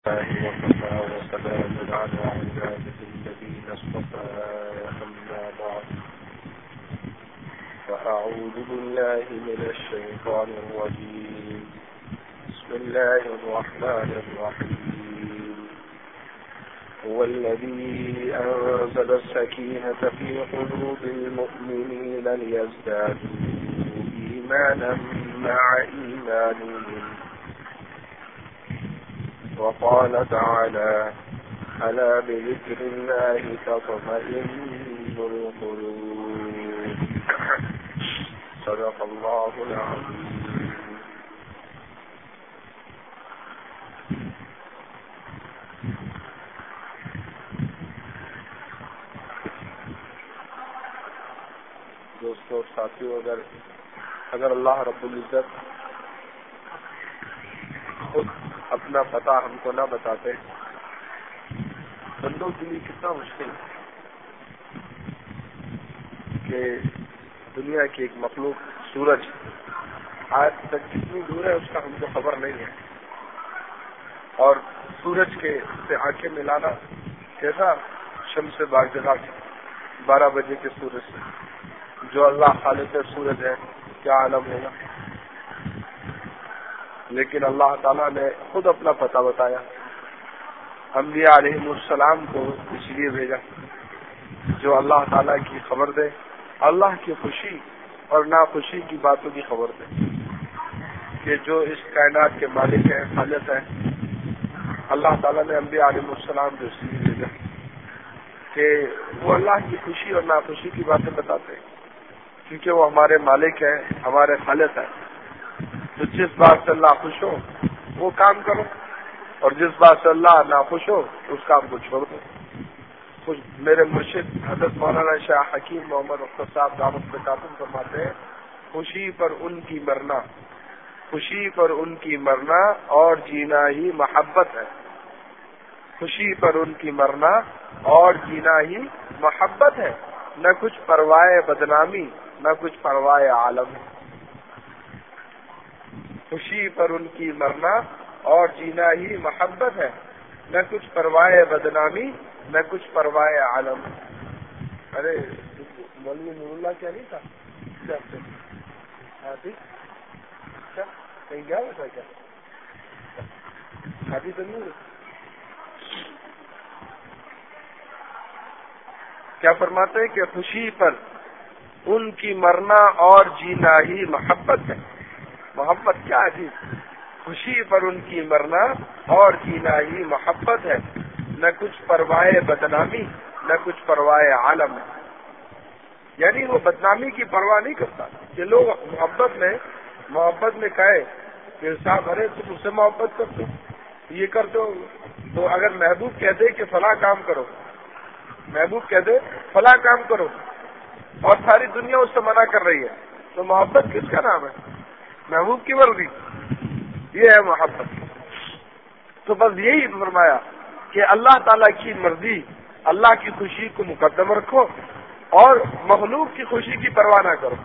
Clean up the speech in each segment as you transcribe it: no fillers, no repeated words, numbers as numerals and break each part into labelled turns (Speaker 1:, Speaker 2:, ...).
Speaker 1: وكفى وسلام على عباده الذين اصطفى أما بعد فأعوذ بالله من الشيطان الرجيم بسم الله الرحمن الرحيم هو الذي أنزل السكينة في قلوب المؤمنين ليزدادوا إيمانا مع إيمانهم وقال تعالى ألا بذكر الله تطمئن القلوب صدق الله العظيم. دوستو ساتھیو، اگر اللہ رب العزت خود اپنا پتہ ہم کو نہ بتاتے بندوں کے لیے کتنا مشکل کہ دنیا کی ایک مخلوق سورج آج تک کتنی دور ہے اس کا ہم کو خبر نہیں ہے، اور سورج کے سے آنکھیں ملانا کیسا شمس باغ 12 بجے کے سورج سے، جو اللہ خالق سورج ہے کیا عالم ہوگا. لیکن اللہ تعالیٰ نے خود اپنا پتہ بتایا، انبیاء علیہ السلام کو اس لیے بھیجا جو اللہ تعالیٰ کی خبر دے، اللہ کی خوشی اور ناخوشی کی باتوں کی خبر دے کہ جو اس کائنات کے مالک ہیں، خالق ہیں. اللہ تعالیٰ نے انبیاء علیہ السلام کو اس لیے بھیجا کہ وہ اللہ کی خوشی اور ناخوشی کی باتیں بتاتے ہیں، کیونکہ وہ ہمارے مالک ہیں، ہمارے خالق ہیں. تو جس بات سے اللہ خوش ہو وہ کام کرو، اور جس بات سے اللہ ناخوش ہو اس کام کو چھوڑ دو. میرے مرشد حضرت مولانا شاہ حکیم محمد اختر صاحب دعوت خاتون فرماتے ہیں، خوشی پر ان کی مرنا، خوشی پر ان کی مرنا اور جینا ہی محبت ہے. خوشی پر ان کی مرنا اور جینا ہی محبت ہے، نہ کچھ پرواہ بدنامی نہ کچھ پرواہ عالم. خوشی پر ان کی مرنا اور جینا ہی محبت ہے، نہ کچھ پرواہ بدنامی نہ کچھ پرواہ عالم. ارے مولوی نور اللہ کیا نہیں تھا کہیں گیا تھا کیا شادی تو نہیں؟ کیا فرماتے ہیں کہ خوشی پر ان کی مرنا اور جینا ہی محبت ہے. محبت کیا ہے؟ خوشی پر ان کی مرنا اور جینا ہی محبت ہے، نہ کچھ پرواہ بدنامی نہ کچھ پرواہ عالم ہے. یعنی وہ بدنامی کی پرواہ نہیں کرتا کہ لوگ محبت میں کہے کہ صاحب ارے تم اس سے محبت کرتے ہو، یہ کرتے ہو. تو اگر محبوب کہہ دے کہ فلاں کام کرو، محبوب کہہ دے فلاں کام کرو اور ساری دنیا اس سے منع کر رہی ہے، تو محبت کس کا نام ہے؟ محبوب کی مرضی، یہ ہے محبت. تو بس یہی فرمایا کہ اللہ تعالیٰ کی مرضی، اللہ کی خوشی کو مقدم رکھو اور مخلوق کی خوشی کی پرواہ نہ کرو.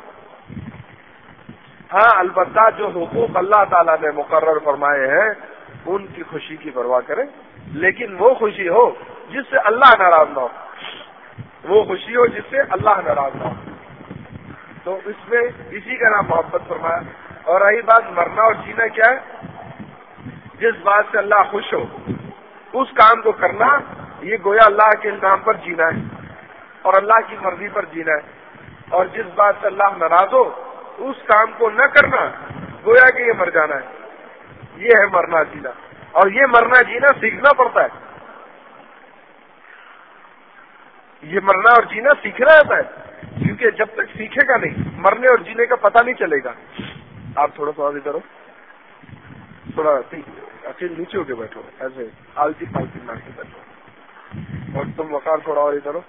Speaker 1: ہاں البتہ جو حقوق اللہ تعالیٰ نے مقرر فرمائے ہیں ان کی خوشی کی پرواہ کریں، لیکن وہ خوشی ہو جس سے اللہ ناراض نہ ہو، وہ خوشی ہو جس سے اللہ ناراض نہ ہو. تو اس میں اسی کا نام محبت فرمایا. اور رہی بات مرنا اور جینا، کیا ہے؟ جس بات سے اللہ خوش ہو اس کام کو کرنا، یہ گویا اللہ کے نام پر جینا ہے اور اللہ کی مرضی پر جینا ہے. اور جس بات سے اللہ ناراض ہو اس کام کو نہ کرنا، گویا کہ یہ مر جانا ہے. یہ ہے مرنا جینا، اور یہ مرنا جینا سیکھنا پڑتا ہے. یہ مرنا اور جینا سیکھنا ہوتا ہے، کیونکہ جب تک سیکھے گا نہیں مرنے اور جینے کا پتہ نہیں چلے گا. آپ تھوڑا سا ادھر ہو، تھوڑا نیچے ہو کے بیٹھو، ایسے آلسی پالسی مار کے بیٹھو، اور تم وقار تھوڑا اور ادھر ہو،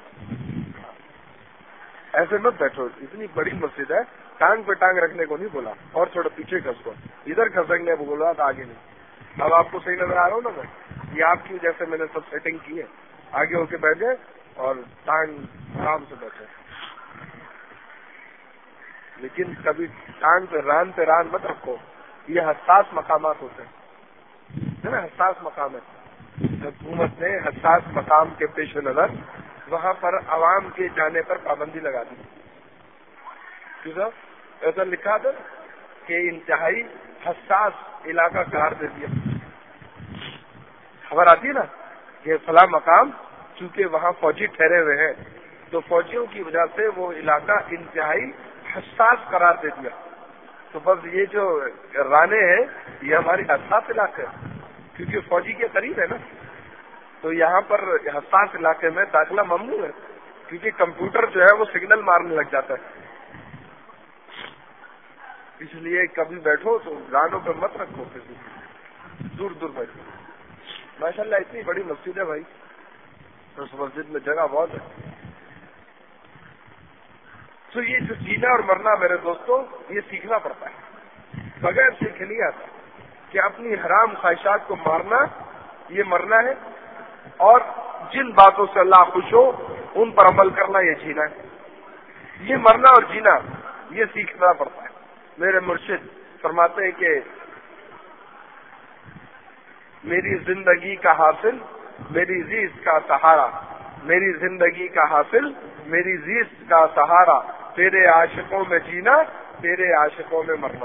Speaker 1: ایسے مت بیٹھو. اتنی بڑی مسجد ہے، ٹانگ پہ ٹانگ رکھنے کو نہیں بولا، اور تھوڑا پیچھے کھسکو، ادھر کھسکنے کو بولا تو آگے نہیں. اب آپ کو صحیح نظر آ رہا ہوں نا میں؟ یہ آپ کی جیسے میں نے سب سیٹنگ کی ہے، آگے ہو کے بیٹھ جائے اور ٹانگ آرام سے بیٹھے. لیکن کبھی ٹانگ پہ ران مت رکھو، یہ حساس مقامات ہوتے ہیں نا، حساس مقام ہے. حکومت نے حساس مقام کے پیش نظر وہاں پر عوام کے جانے پر پابندی لگا دی. کیوں صاحب ایسا لکھا تھا کہ انتہائی حساس علاقہ قرار دے دیا. خبر آتی ہے نا کہ فلاں مقام چونکہ وہاں فوجی ٹھہرے ہوئے ہیں تو فوجیوں کی وجہ سے وہ علاقہ انتہائی حساس قرار دے دیا. تو بس یہ جو رانے ہیں یہ ہماری حساس علاقہ ہے کیونکہ فوجی کے قریب ہے نا. تو یہاں پر حساس علاقے میں داخلہ ممنوع ہے کیونکہ کمپیوٹر جو ہے وہ سگنل مارنے لگ جاتا ہے. اس لیے کبھی بیٹھو تو رانوں پہ مت رکھو, کسی دور دور بیٹھو. ماشاء اللہ اتنی بڑی مسجد ہے بھائی, اس مسجد میں جگہ بہت ہے. تو یہ جو جینا اور مرنا میرے دوستوں یہ سیکھنا پڑتا ہے, بغیر سیکھ نہیں آتا کہ اپنی حرام خواہشات کو مارنا یہ مرنا ہے, اور جن باتوں سے اللہ خوش ہو ان پر عمل کرنا یہ جینا ہے. یہ مرنا اور جینا یہ سیکھنا پڑتا ہے. میرے مرشد فرماتے ہیں کہ میری زندگی کا حاصل میری ریز کا سہارا, میری زندگی کا حاصل میری ریز کا سہارا, تیرے عاشقوں میں جینا تیرے عاشقوں میں مرنا.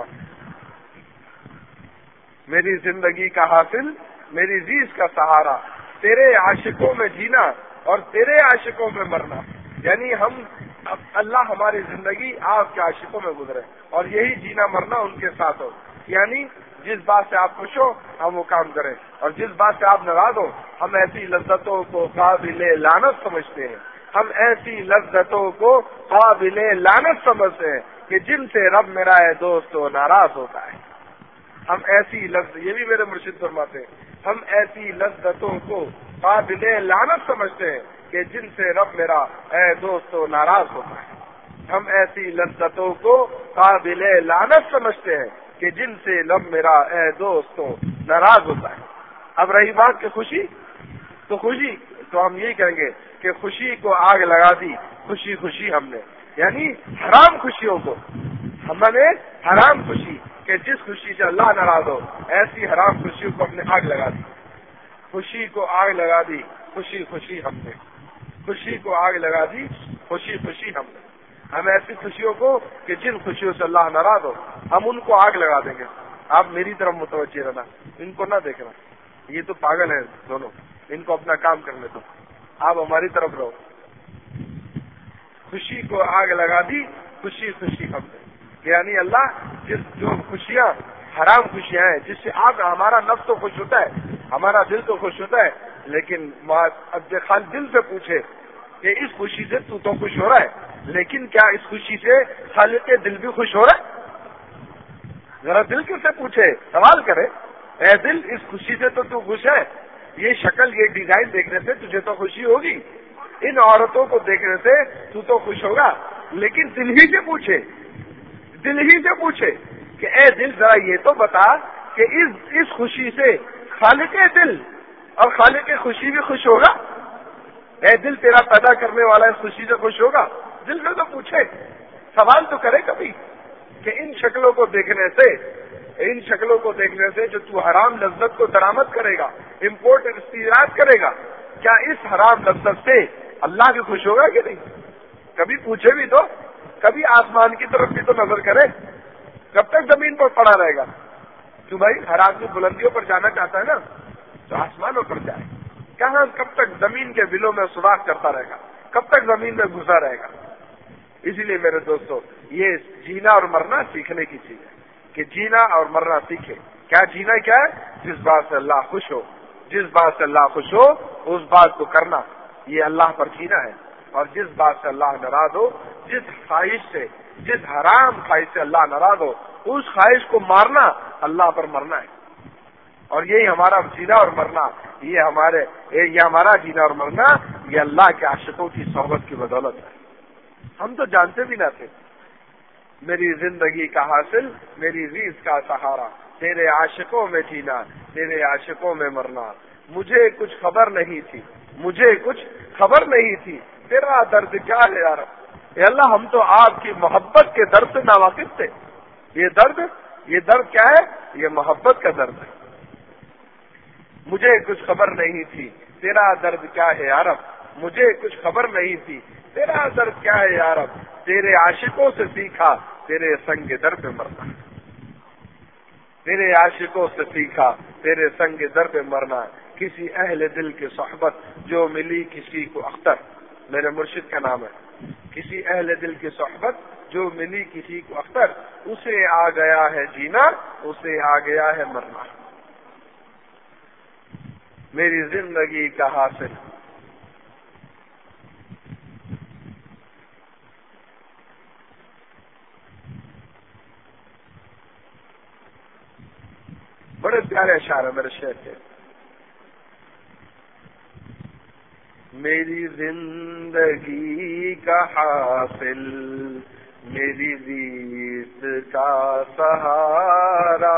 Speaker 1: میری زندگی کا حاصل میری ریز کا سہارا, تیرے عاشقوں میں جینا اور تیرے عاشقوں میں مرنا. یعنی ہم اللہ ہماری زندگی آپ کے عاشقوں میں گزرے اور یہی جینا مرنا ان کے ساتھ ہو. یعنی جس بات سے آپ خوش ہو ہم وہ کام کریں, اور جس بات سے آپ ناراض ہو ہم ایسی لذتوں کو قابل لعنت سمجھتے ہیں. ہم ایسی لذتوں کو قابل لعنت سمجھتے ہیں کہ جن سے رب میرا ہے دوست ناراض ہوتا ہے. ہم ایسی یہ بھی میرے مرشد فرماتے ہیں, ہم ایسی لذتوں کو قابل لعنت سمجھتے ہیں کہ جن سے رب میرا اے دوست ناراض ہوتا ہے. ہم ایسی لذتوں کو قابل لعنت سمجھتے ہیں کہ جن سے رب میرا اے دوست ناراض ہوتا ہے. اب رہی بات کہ خوشی, تو خوشی تو ہم یہی کہیں گے کہ خوشی کو آگ لگا دی خوشی خوشی ہم نے, یعنی حرام خوشیوں کو ہم نے حرام خوشی کہ جس خوشی سے اللہ ناراض ہو ایسی حرام خوشیوں کو ہم نے آگ لگا دی. خوشی کو آگ لگا دی خوشی خوشی ہم نے, خوشی کو آگ لگا دی خوشی خوشی ہم نے. ہم ایسی خوشیوں کو کہ جن خوشیوں سے اللہ ناراض ہو ہم ان کو آگ لگا دیں گے. آپ میری طرف متوجہ رہنا, ان کو نہ دیکھنا, یہ تو پاگل ہیں دونوں, ان کو اپنا کام کرنے دو, آپ ہماری طرف رہو. خوشی کو آگ لگا دی خوشی خوشی ہم نے, یعنی اللہ جو خوشیاں حرام خوشیاں ہیں جس سے آپ ہمارا نفس تو خوش ہوتا ہے, ہمارا دل تو خوش ہوتا ہے, لیکن اب خال دل سے پوچھے کہ اس خوشی سے تو خوش ہو رہا ہے, لیکن کیا اس خوشی سے خالق دل بھی خوش ہو رہا ہے؟ ذرا دل کس سے پوچھے, سوال کرے, اے دل اس خوشی سے تو خوش ہے, یہ شکل یہ ڈیزائن دیکھنے سے تجھے تو خوشی ہوگی, ان عورتوں کو دیکھنے سے تو خوش ہوگا, لیکن دل ہی سے پوچھے, دل ہی سے پوچھے کہ اے دل ذرا یہ تو بتا کہ اس خوشی سے خالق دل اور خالق خوشی بھی خوش ہوگا؟ اے دل تیرا پیدا کرنے والا اس خوشی سے خوش ہوگا؟ دل سے تو پوچھے, سوال تو کرے کبھی کہ ان شکلوں کو دیکھنے سے جو تو حرام لذت کو درآمد کرے گا, امپورٹ استیراد کرے گا, کیا اس حرام لذت سے اللہ بھی خوش ہوگا کہ نہیں؟ کبھی پوچھے بھی تو, کبھی آسمان کی طرف بھی تو نظر کرے. کب تک زمین پر پڑا رہے گا؟ تو بھائی ہر آدمی بلندیوں پر جانا چاہتا ہے نا, تو آسمانوں پر جائے. کہاں کب تک زمین کے بلوں میں سوراخ کرتا رہے گا, کب تک زمین میں گھسا رہے گا؟ اسی لیے میرے دوستو یہ جینا اور مرنا سیکھنے کی چیز ہے کہ جینا اور مرنا سیکھے. کیا جینا کیا ہے؟ جس بات سے اللہ خوش ہو, جس بات سے اللہ خوش ہو اس بات کو کرنا, یہ اللہ پر جینا ہے. اور جس بات سے اللہ ناراض ہو, جس خواہش سے, جس حرام خواہش سے اللہ ناراض ہو اس خواہش کو مارنا اللہ پر مرنا ہے. اور یہی ہمارا جینا اور مرنا, یہ ہمارا جینا اور مرنا یہ اللہ کے عاشقوں کی صحبت کی بدولت ہے. ہم تو جانتے بھی نہ تھے. میری زندگی کا حاصل میری ریز کا سہارا, تیرے عاشقوں میں جینا تیرے عاشقوں میں مرنا. مجھے کچھ خبر نہیں تھی, مجھے کچھ خبر نہیں تھی, تیرا درد کیا ہے یار. اے اللہ ہم تو آپ کی محبت کے درد سے ناواقف تھے. یہ درد کیا ہے؟ یہ محبت کا درد ہے. مجھے کچھ خبر نہیں تھی تیرا درد کیا ہے یا رب، مجھے کچھ خبر نہیں تھی تیرا درد کیا ہے یا رب، تیرے عاشقوں سے سیکھا تیرے سنگ در پہ مرنا، تیرے عاشقوں سے سیکھا تیرے سنگ در پہ مرنا، کسی اہل دل کی صحبت جو ملی کسی کو اختر، میرے مرشد کا نام ہے، کسی اہل دل کی صحبت جو ملی کسی کو اختر، اسے آ گیا ہے جینا اسے آ گیا ہے مرنا، میری زندگی کا حاصل بڑے پیارے اشعار ہیں میرے شیخ کے، میری زندگی کا حاصل میری ریت کا سہارا،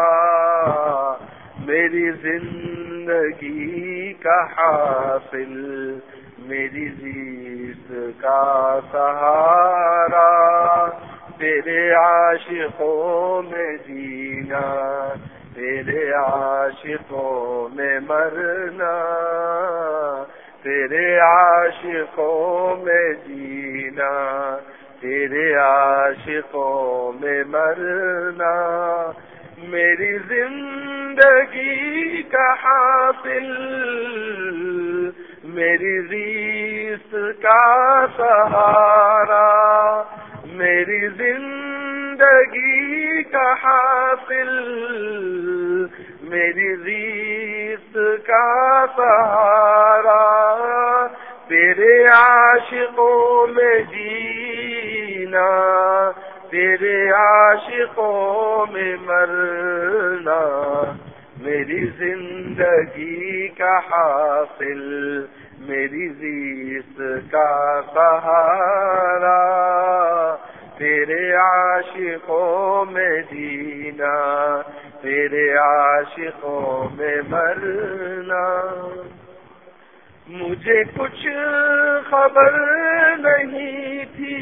Speaker 1: میری زندگی کا حاصل میری ریت کا سہارا، تیرے عاشقوں میں جینا تیرے عاشقوں میں مرنا، تیرے عاشقوں میں جینا تیرے عاشقوں میں مرنا، میری زندگی کا حاصل میری ریس کا سہارا، میری زندگی کا حاصل میری ریس کا سہارا، تیرے عاشقوں میں جینا تیرے عاشقوں میں مرنا، میری زندگی کا حاصل میری ریس کا سہارا، تیرے عاشقوں میں جینا تیرے عاشقوں میں مرنا، مجھے کچھ خبر نہیں تھی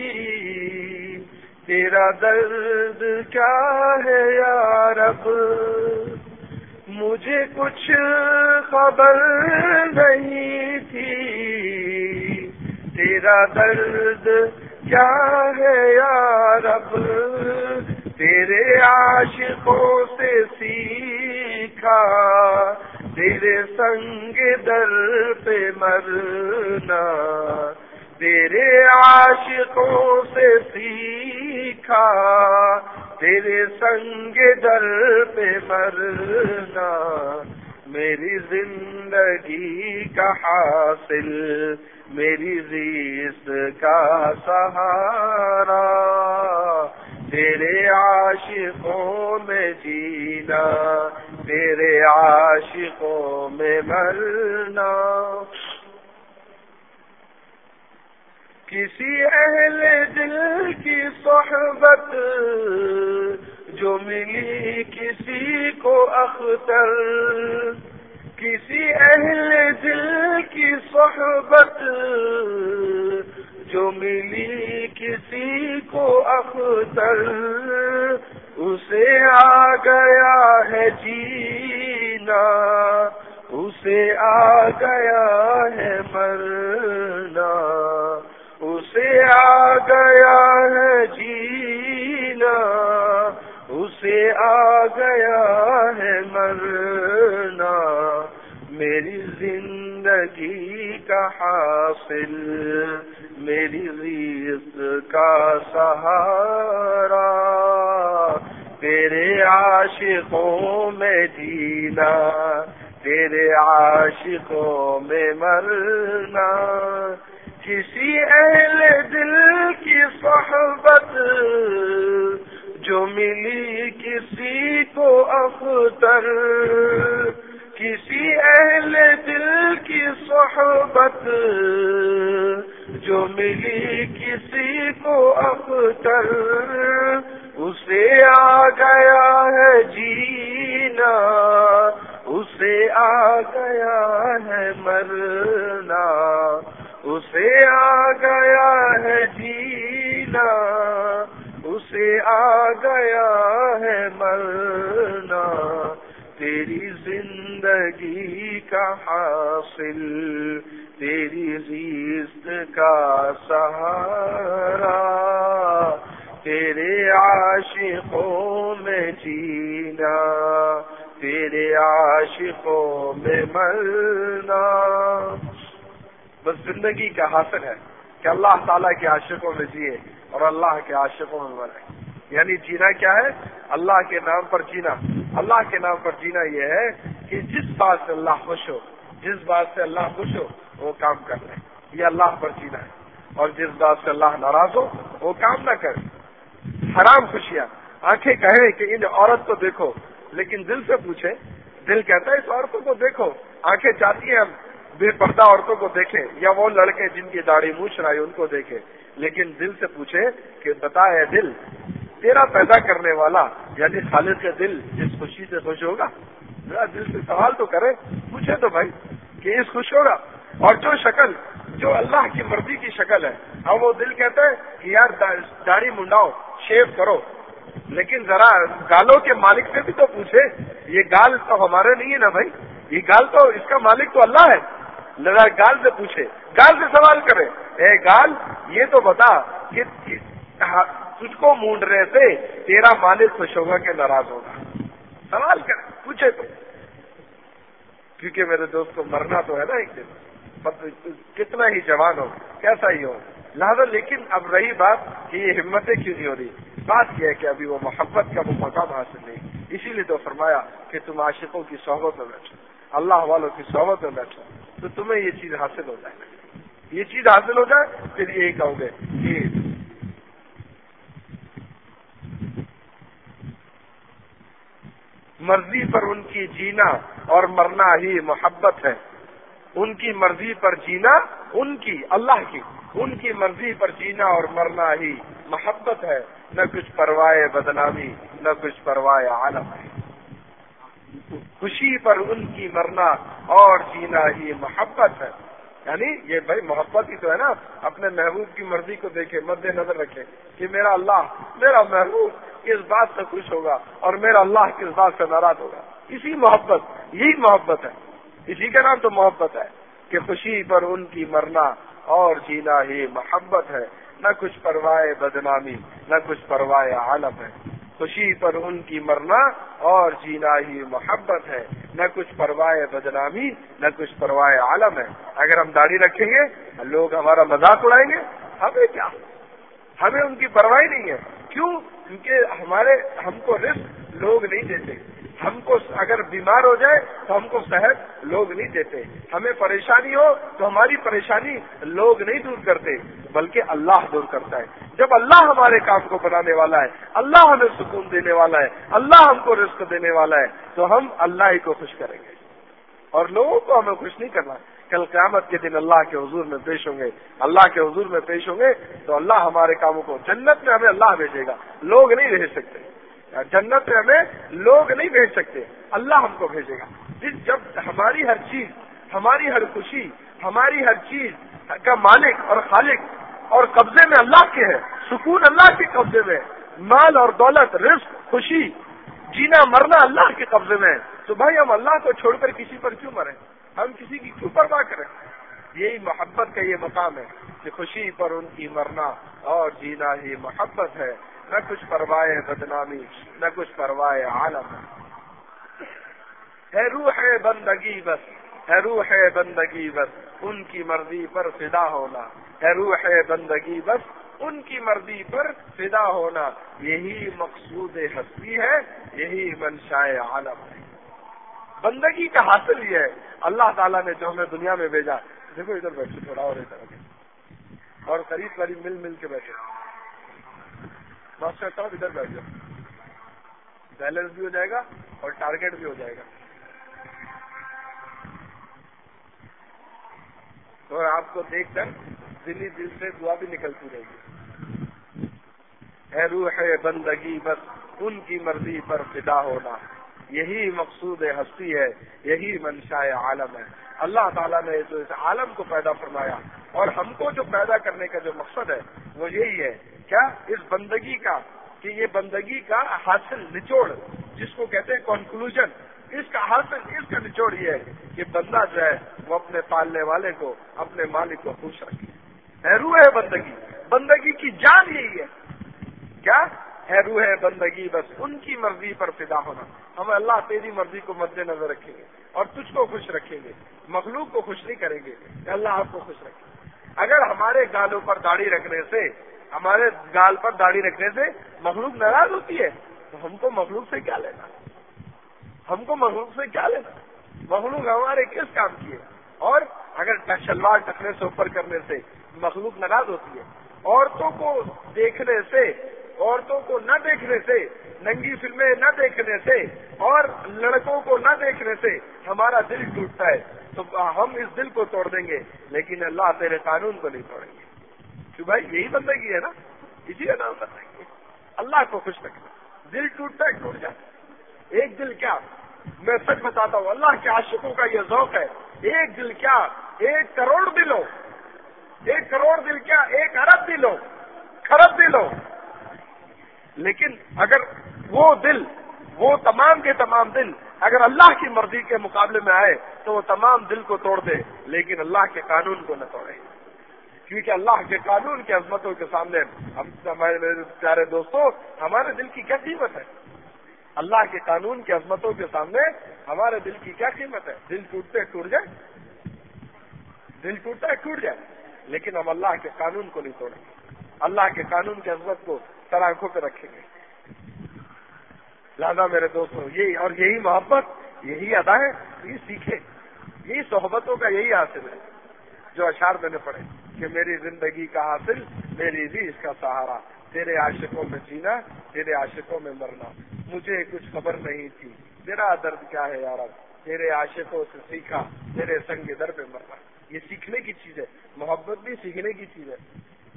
Speaker 1: تیرا درد کیا ہے یا رب، مجھے کچھ خبر نہیں تھی تیرا درد کیا ہے یا رب، تیرے عاشقوں سے سیکھا تیرے سنگ در پہ مرنا، تیرے عاشقوں سے سیکھا تیرے سنگ در پہ مرنا، میری زندگی کا حاصل میری ریس کا سہارا، تیرے عاشقوں میں جینا تیرے عاشقوں میں مرنا، کسی اہل دل کی صحبت جو ملی کسی کو اختر، کسی اہل دل کی صحبت جو ملی کسی کو اختر، اسے آ گیا ہے جینا اسے آ گیا ہے مرنا، اسے آ گیا ہے جینا اسے آ گیا ہے مرنا، میری زندگی کا حاصل میری ریت کا سہارا، تیرے عاشقوں میں جینا تیرے عاشقوں میں مرنا، کسی اہل دل کی صحبت جو ملی کسی کو اختر، کسی اہل دل کی صحبت جو ملی کسی کو اختر، اسے آ گیا ہے جینا اسے آ گیا ہے مرنا، اسے آ گیا ہے جینا اسے آ گیا ہے مرنا، تیری زندگی زندگی کا حاصل تیری زیست کا سہارا، تیرے عاشقوں میں جینا، تیرے عاشقوں میں مرنا۔ بس زندگی کا حاصل ہے کہ اللہ تعالیٰ کے عاشقوں میں جیے اور اللہ کے عاشقوں میں مرے۔ یعنی جینا کیا ہے؟ اللہ کے نام پر جینا۔ اللہ کے نام پر جینا یہ ہے کہ جس بات سے اللہ خوش ہو، جس بات سے اللہ خوش ہو وہ کام کر لے، یہ اللہ پر جینا ہے۔ اور جس بات سے اللہ ناراض ہو وہ کام نہ کرے۔ حرام خوشیاں، آنکھیں کہیں کہ ان عورت کو دیکھو، لیکن دل سے پوچھے، دل کہتا ہے اس عورتوں کو دیکھو۔ آنکھیں چاہتی ہیں ہم بے پردہ عورتوں کو دیکھیں، یا وہ لڑکے جن کی داڑھی مونچھ رہا ہے ان کو دیکھیں، لیکن دل سے پوچھے کہ بتا اے دل، تیرا پیدا کرنے والا یعنی خالق کے دل اس خوشی سے خوش ہوگا؟ ذرا دل سے سوال تو کرے، پوچھے تو بھائی کہ اس خوش ہوگا؟ اور جو شکل جو اللہ کی مرضی کی شکل ہے، اب وہ دل کہتا ہے کہ یار داڑھی منڈاؤ، شیو کرو، لیکن ذرا گالوں کے مالک سے بھی تو پوچھے، یہ گال تو ہمارے نہیں ہے نا بھائی، یہ گال تو اس کا مالک تو اللہ ہے۔ ذرا گال سے پوچھے، گال سے سوال کرے، اے گال یہ تو بتا کہ تجھ کو مونڈنے سے تیرا مالک خوش ہوگا کہ ناراض ہوگا؟ سوال کرے، پوچھے تو، کیونکہ میرے دوست کو مرنا تو ہے نا ایک دن، کتنا ہی جوان ہو، کیسا ہی ہو، لہذا۔ لیکن اب رہی بات کہ یہ ہمتیں کیوں نہیں ہو رہی، بات یہ ہے کہ ابھی وہ محبت کا وہ مقام حاصل نہیں، اسی لیے تو فرمایا کہ تم عاشقوں کی صحبت میں بیٹھو، اللہ والوں کی صحبت میں بیٹھو، تو تمہیں یہ چیز حاصل ہو جائے، یہ چیز حاصل ہو جائے، پھر یہی کہو گے کہ مرضی پر ان کی جینا اور مرنا ہی محبت ہے۔ ان کی مرضی پر جینا، ان کی اللہ کی، ان کی مرضی پر جینا اور مرنا ہی محبت ہے، نہ کچھ پرواہ بدنامی، نہ کچھ پرواہ عالم ہے۔ خوشی پر ان کی مرنا اور جینا ہی محبت ہے، یعنی یہ بھائی محبت ہی تو ہے نا، اپنے محبوب کی مرضی کو دیکھے، مد نظر رکھے کہ میرا اللہ، میرا محبوب کس بات سے خوش ہوگا اور میرا اللہ کس بات سے ناراض ہوگا، اسی محبت، یہی محبت ہے، اسی کا نام تو محبت ہے کہ خوشی پر ان کی مرنا اور جینا ہی محبت ہے، نہ کچھ پرواہ بدنامی، نہ کچھ پرواہ عالم ہے۔ خوشی پر ان کی مرنا اور جینا ہی محبت ہے، نہ کچھ پرواہ بدنامی، نہ کچھ پرواہ عالم ہے۔ اگر ہم داڑھی رکھیں گے لوگ ہمارا مذاق اڑائیں گے، ہمیں کیا، ہمیں ان کی پرواہ نہیں ہے۔ کیوں؟ کیونکہ ہم کو رزق لوگ نہیں دیتے، ہم کو اگر بیمار ہو جائے تو ہم کو صحت لوگ نہیں دیتے، ہمیں پریشانی ہو تو ہماری پریشانی لوگ نہیں دور کرتے بلکہ اللہ دور کرتا ہے۔ جب اللہ ہمارے کام کو بنانے والا ہے، اللہ ہمیں سکون دینے والا ہے، اللہ ہم کو رزق دینے والا ہے، تو ہم اللہ ہی کو خوش کریں گے اور لوگوں کو ہمیں خوش نہیں کرنا۔ کل قیامت کے دن اللہ کے حضور میں پیش ہوں گے، اللہ کے حضور میں پیش ہوں گے تو اللہ ہمارے کاموں کو، جنت میں ہمیں اللہ بھیجے گا، لوگ نہیں بھیج سکتے، جنت میں ہمیں لوگ نہیں بھیج سکتے، اللہ ہم کو بھیجے گا۔ جب ہماری ہر چیز، ہماری ہر خوشی، ہماری ہر چیز کا مالک اور خالق اور قبضے میں اللہ کے ہے، سکون اللہ کے قبضے میں، مال اور دولت، رزق، خوشی، جینا مرنا اللہ کے قبضے میں ہے، تو بھائی ہم اللہ کو چھوڑ کر کسی پر کیوں مریں، ہم کسی کی کیوں پرواہ کریں؟ یہی محبت کا یہ مقام ہے کہ خوشی پر ان کی مرنا اور جینا ہی محبت ہے، نہ کچھ پرواہ بدنامی، نہ کچھ پرواہ عالم ہے۔ روح بندگی بس، ہے روح بندگی بس، ان کی مرضی پر فدا ہونا، ہے روح بندگی بس، ان کی مرضی پر فدا ہونا، یہی مقصود ہستی ہے، یہی منشائے عالم ہے۔ بندگی کا حاصل یہ ہے، اللہ تعالیٰ نے جو ہمیں دنیا میں بھیجا، دیکھو ادھر بیٹھو تھوڑا اور ادھر اور قریب قریب مل کے بیٹھے، ماسٹر صاحب ادھر بیٹھ جاؤ، بیلنس بھی ہو جائے گا اور ٹارگیٹ بھی ہو جائے گا، اور آپ کو دیکھ کر دلی دل سے دعا بھی نکلتی رہے گی۔ ہے روح بندگی بس، ان کی مرضی پر فدا ہونا، یہی مقصود ہستی ہے، یہی منشائے عالم ہے۔ اللہ تعالیٰ نے جو اس عالم کو پیدا فرمایا اور ہم کو جو پیدا کرنے کا جو مقصد ہے وہ یہی ہے، کیا؟ اس بندگی کا، کہ یہ بندگی کا حاصل نچوڑ جس کو کہتے ہیں کنکلوژن، اس کا حاصل، اس کا نچوڑ یہ ہے کہ بندہ جو ہے وہ اپنے پالنے والے کو، اپنے مالک کو خوش رکھے. ہے روح ہے بندگی، بندگی کی جان یہی ہے. کیا ہے؟ روح ہے بندگی، بس ان کی مرضی پر فدا ہونا. ہم اللہ تیری مرضی کو مد نظر رکھیں گے اور تجھ کو خوش رکھیں گے، مخلوق کو خوش نہیں کریں گے. اللہ آپ کو خوش رکھے. اگر ہمارے گالوں پر داڑھی رکھنے سے، ہمارے گال پر داڑھی رکھنے سے مخلوق ناراض ہوتی ہے تو ہم کو مخلوق سے کیا لینا؟ ہم کو مخلوق سے کیا لینا؟ مخلوق ہمارے کس کام کی ہے؟ اور اگر شلوار ٹکنے سے اوپر کرنے سے مخلوق ناراض ہوتی ہے، عورتوں کو دیکھنے سے، عورتوں کو نہ دیکھنے سے، ننگی فلمیں نہ دیکھنے سے اور لڑکوں کو نہ دیکھنے سے ہمارا دل ٹوٹتا ہے، تو ہم اس دل کو توڑ دیں گے، لیکن اللہ تیرے قانون کو نہیں توڑیں گے. کہ بھائی یہی بندگی ہے نا، اسی کا نام بندگی ہے. اللہ کو خوش رکھنا. دل ٹوٹتا ہے، ٹوٹ جاتا ہے. ایک دل کیا، میں سچ بتاتا ہوں، اللہ کے عاشقوں کا یہ ذوق ہے. ایک دل کیا، 1 کروڑ دل ہو. 1 کروڑ دل کیا، 1 ارب دل ہو، کھرب دل ہو. لیکن اگر وہ دل، وہ تمام کے تمام دل اگر اللہ کی مرضی کے مقابلے میں آئے تو وہ تمام دل کو توڑ دے، لیکن اللہ کے قانون کو نہ توڑے. کیونکہ اللہ کے قانون کی عظمتوں کے سامنے ہمارے پیارے دوستوں، ہمارے دل کی کیا قیمت ہے؟ اللہ کے قانون کی عظمتوں کے سامنے ہمارے دل کی کیا قیمت ہے؟ دل ٹوٹتے ٹوٹ جائے، دل ٹوٹتا ہے ٹوٹ جائے، لیکن ہم اللہ کے قانون کو نہیں توڑیں گے، اللہ کے قانون کی عظمت کو سر آنکھوں پہ رکھیں گے. لہذا میرے دوستوں، یہی اور یہی محبت، یہی ادا ہے، یہ سیکھے. یہی صحبتوں کا یہی حاصل ہے جو اشعار میں نے پڑھے کہ میری زندگی کا حاصل، میری بھی اس کا سہارا، تیرے عاشقوں میں جینا، تیرے عاشقوں میں مرنا. مجھے کچھ خبر نہیں تھی تیرا درد کیا ہے یار، تیرے عاشقوں سے سیکھا، تیرے سنگ در پہ مرنا. یہ سیکھنے کی چیز ہے. محبت بھی سیکھنے کی چیز ہے.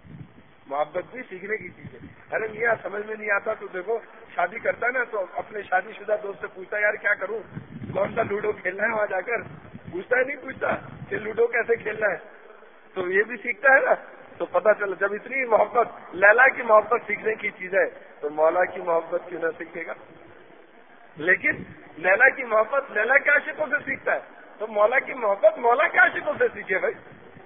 Speaker 1: محبت بھی سیکھنے کی چیز ہے. ارے میاں سمجھ میں نہیں آتا تو دیکھو، شادی کرتا ہے نا تو اپنے شادی شدہ دوست سے پوچھتا ہے یار کیا کروں، کون سا لوڈو کھیلنا ہے، وہاں جا کر پوچھتا ہے، نہیں پوچھتا کہ لوڈو کیسے کھیلنا ہے. تو یہ بھی سیکھتا ہے نا. تو پتہ چلا جب اتنی محبت، لیلا کی محبت سیکھنے کی چیز ہے تو مولا کی محبت کیوں نہ سیکھے گا. لیکن لیلا کی محبت لیلا کے عاشقوں سے سیکھتا ہے تو مولا کی محبت مولا کے عاشقوں سے سیکھے. بھائی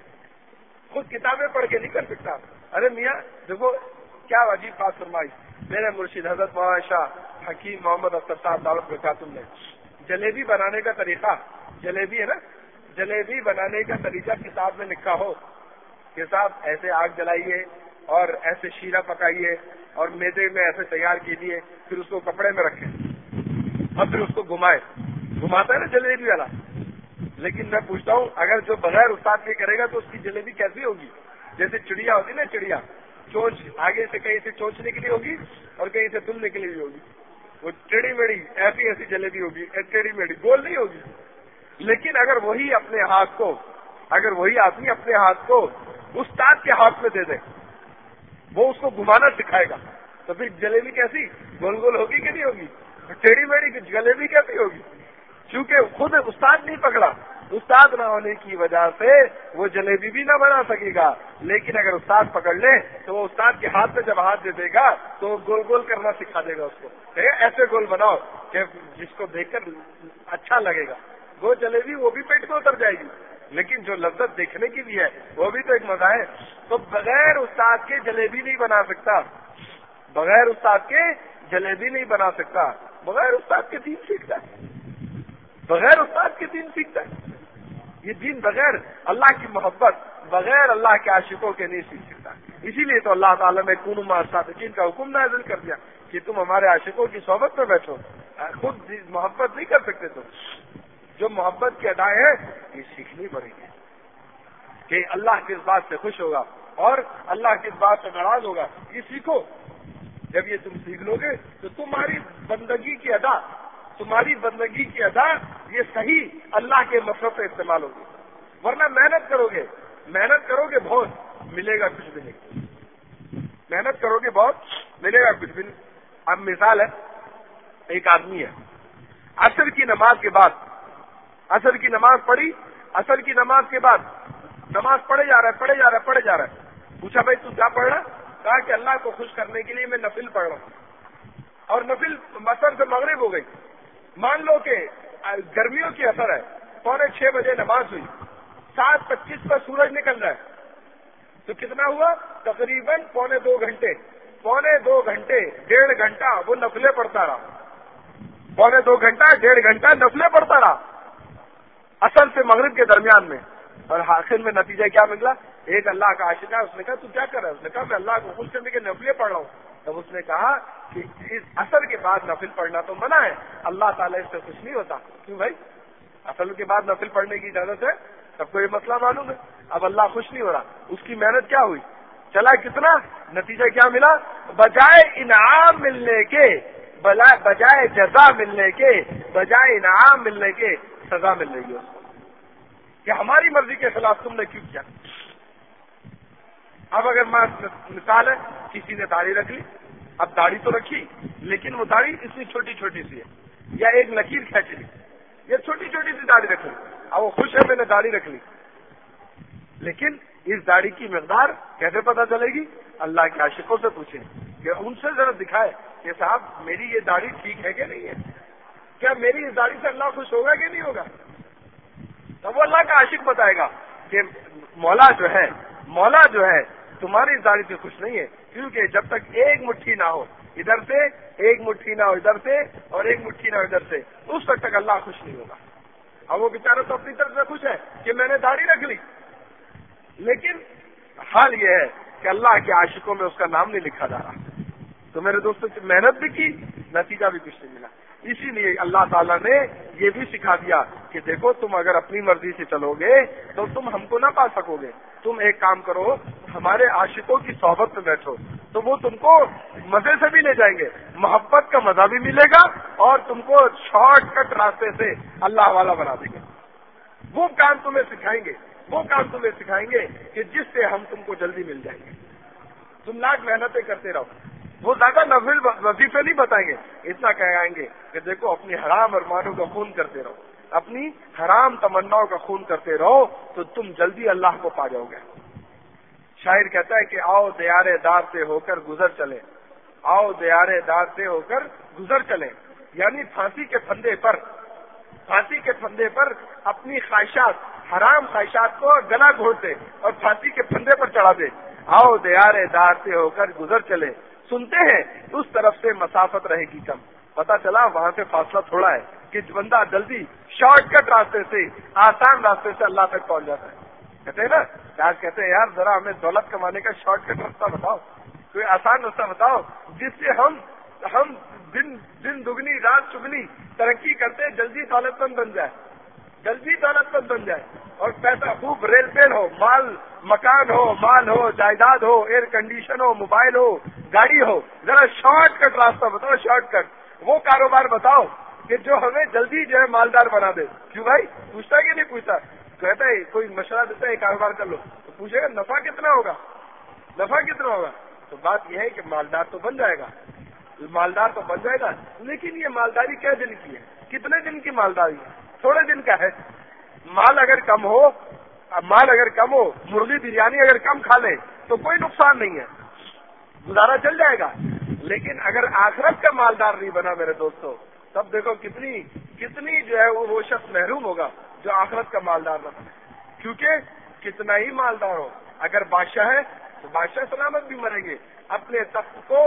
Speaker 1: خود کتابیں پڑھ کے نہیں کر سکتا. ارے میاں دیکھو کیا عجیب بات فرمائی میرے مرشد حضرت مولانا شاہ حکیم محمد اختر صاحب دعوت برکاتم نے. جلیبی بنانے کا طریقہ، جلیبی ہے نا، جلیبی بنانے کا طریقہ کتاب میں لکھا ہو کہ صاحب ایسے آگ جلائیے اور ایسے شیرہ پکائیے اور میدے میں ایسے تیار کیجیے، پھر اس کو کپڑے میں رکھیں اور پھر اس کو گھماتا ہے نا جلیبی والا. لیکن میں پوچھتا ہوں اگر جو بغیر استاد کے کرے گا تو اس کی جلیبی کیسی ہوگی؟ جیسے چڑیا ہوتی نا، چڑیا چونچ آگے سے کہیں سے چونچ نکلی ہوگی اور کہیں سے دل نکلی ہوئی ہوگی. وہ ٹیڑھی میڑھی ایسی جلیبی ہوگی، ٹیڑھی میڑھی گول نہیں ہوگی. لیکن اگر وہی اپنے ہاتھ کو، اگر وہی آدمی اپنے ہاتھ کو استاد کے ہاتھ میں دے دے، وہ اس کو گھمانا سکھائے گا تو پھر جلیبی کیسی گول گول ہوگی کہ نہیں ہوگی؟ ٹیڑھی میڑھی جلیبی کیسی ہوگی؟ کیونکہ خود استاد نہیں پکڑا. استاد نہ ہونے کی وجہ سے وہ جلیبی بھی نہ بنا سکے گا. لیکن اگر استاد پکڑ لے تو وہ استاد کے ہاتھ میں جب ہاتھ دے دے گا تو وہ گول گول کرنا سکھا دے گا اس کو. ایسے گول بناؤ کہ جس کو دیکھ کر اچھا لگے گا. وہ جلیبی وہ بھی پیٹ میں اتر جائے گی، لیکن جو لذت دیکھنے کی بھی ہے وہ بھی تو ایک مزہ ہے. تو بغیر استاد کے جلیبی نہیں بنا سکتا، بغیر استاد کے جلیبی نہیں بنا سکتا. بغیر استاد کے دین سیکھتا ہے، بغیر استاد کے دین سیکھتا ہے. یہ دین بغیر اللہ کی محبت، بغیر اللہ کے عاشقوں کے نہیں سیکھ سکتا. اسی لیے تو اللہ تعالیٰ نے کونوا مع الصادقین کا حکم نازل کر دیا کہ تم ہمارے عاشقوں کی صحبت میں بیٹھو. خود محبت نہیں کر سکتے. تم جو محبت کی ادائیں ہیں یہ سیکھنی پڑے گی کہ اللہ کس بات سے خوش ہوگا اور اللہ کس بات سے ناراض ہوگا. یہ سیکھو. جب یہ تم سیکھ لو گے تو تمہاری بندگی کی ادا، تمہاری بندگی کی ادا یہ صحیح اللہ کے مقصد سے استعمال ہوگی. ورنہ محنت کرو گے بہت، ملے گا کچھ بھی نہیں. محنت کرو گے بہت، ملے گا کچھ بھی نہیں. اب مثال ہے، ایک آدمی ہے عصر کی نماز کے بعد، عصر کی نماز پڑھی، عصر کی نماز کے بعد نماز پڑھے جا رہا ہے. پوچھا بھائی تو کیا پڑھ رہا؟ کہا کہ اللہ کو خوش کرنے کے لیے میں نفل پڑھ رہا ہوں. اور نفل عصر سے مغرب ہو گئی. مان لو کہ गर्मियों की असर है, 5:45 बजे नमाज हुई, 7:25 पर सूरज निकल रहा है, तो कितना हुआ? तकरीबन 2.25 घंटे, 2.25 घंटे, 1.5 घंटा वो नफले पढ़ता रहा, 2.25 घंटा, 1.5 घंटा नफले पढ़ता रहा असर से मगरिब के दरमियान में। और आखिर में नतीजा क्या निकला? एक अल्लाह का आशिक है, उसने कहा तू क्या कर रहा है? उसने कहा मैं अल्लाह को खुश करने के नफले पढ़ रहा हूँ। तब उसने कहा कि इस असर के बाद नफिल पढ़ना तो मना है, अल्लाह ताला इससे खुश नहीं होता। क्यों भाई? असर के बाद नफिल पढ़ने की इजाजत है, सबको ये मसला मालूम है। अब अल्लाह खुश नहीं हो रहा, उसकी मेहनत क्या हुई? चला कितना? नतीजा क्या मिला? बजाय इनाम मिलने के, बजाय जजा मिलने के, बजाय इनाम मिलने के सजा मिल रही है उसको कि हमारी मर्जी के खिलाफ तुमने क्यों किया। अब अगर मिसाल है, किसी ने दाढ़ी रख ली, अब दाढ़ी तो रखी लेकिन वो दाढ़ी इतनी छोटी छोटी सी है, या एक लकीर खींच ली, या छोटी छोटी सी दाढ़ी रख ली, अब वो खुश है मैंने दाढ़ी रख ली, लेकिन इस दाढ़ी की मकदार कैसे पता चलेगी? अल्लाह के आशिकों से पूछें कि उनसे जरा दिखाए कि साहब मेरी ये दाढ़ी ठीक है कि नहीं है, क्या मेरी इस दाढ़ी से अल्लाह खुश होगा कि नहीं होगा? तब वो अल्लाह का आशिक बताएगा कि मौला जो है तुम्हारी इस दाढ़ी से खुश नहीं है, क्योंकि जब तक एक मुट्ठी ना हो इधर से, एक मुट्ठी ना हो इधर से, और एक मुट्ठी ना हो इधर से, उस वक्त तक अल्लाह खुश नहीं होगा। अब वो बेचारा तो अपनी तरफ से खुश है कि मैंने दाढ़ी रख ली, लेकिन हाल ये है कि अल्लाह के आशिकों में उसका नाम नहीं लिखा जा रहा। तो मेरे दोस्तों मेहनत भी की, नतीजा भी कुछ नहीं मिला। इसीलिए अल्लाह ताला ने ये भी सिखा दिया कि देखो तुम अगर अपनी मर्जी से चलोगे तो तुम हमको ना पा सकोगे, तुम एक काम करो, हमारे आशिकों की सोहबत में बैठो, तो वो तुमको मजे से भी ले जाएंगे, मोहब्बत का मजा भी मिलेगा, और तुमको शॉर्टकट रास्ते से अल्लाह वाला बना देंगे। वो काम तुम्हें सिखाएंगे कि जिससे हम तुमको जल्दी मिल जाएंगे। तुम लाख मेहनतें करते रहो, वो ज्यादा नफिल वजीफे नहीं बताएंगे, इतना कहेंगे कि देखो अपनी हराम अरमानों का खून करते रहो, अपनी हराम तमन्नाओं का खून करते रहो, तो तुम जल्दी अल्लाह को पा जाओगे। शायर कहता है कि आओ दयारे दार से होकर गुजर चले, आओ दयारे दार से होकर गुजर चले, यानी फांसी के फंदे पर अपनी ख्वाहिशात, हराम ख्वाहिशात को गला घोट दे और फांसी के फंदे पर चढ़ा दे। आओ दयारे दार से होकर गुजर चले, सुनते हैं उस तरफ से मसाफत रहेगी कम। पता चला वहां से फासला थोड़ा है कि बंदा जल्दी शॉर्टकट रास्ते से, आसान रास्ते से अल्लाह तक पहुंच जाता है। कहते हैं ना, आज कहते हैं यार जरा हमें दौलत कमाने का शॉर्टकट रास्ता बताओ, कोई आसान रास्ता बताओ जिससे हम दिन दुगनी रात चुगनी तरक्की करते जल्दी दौलतमंद बन जाए, और पैसा खूब रेल पेल हो, मकान हो, माल हो, जायदाद हो, एयर कंडीशन हो, मोबाइल हो, गाड़ी हो। जरा शॉर्टकट रास्ता बताओ, शॉर्टकट वो कारोबार बताओ कि जो हमें जल्दी जो है मालदार बना दे। क्यों भाई? पूछता कि नहीं पूछता? कहता है कोई मशवरा देता है कारोबार कर लो, तो पूछेगा नफा कितना होगा। तो बात यह है कि मालदार तो बन जाएगा, लेकिन ये मालदारी क्या दिन की है? कितने दिन की मालदारी है? थोड़े दिन का है। माल अगर कम हो, मुर्गी बिरयानी अगर कम खा ले तो कोई नुकसान नहीं है, गुजारा चल जाएगा। लेकिन अगर आखिरत का मालदार नहीं बना मेरे दोस्तों, तब देखो कितनी जो है वो शख्स महरूम होगा जो आखिरत का मालदार न बने। क्योंकि कितना ही मालदार हो, अगर बादशाह है तो बादशाह सलामत भी मरेंगे, अपने तख्त को,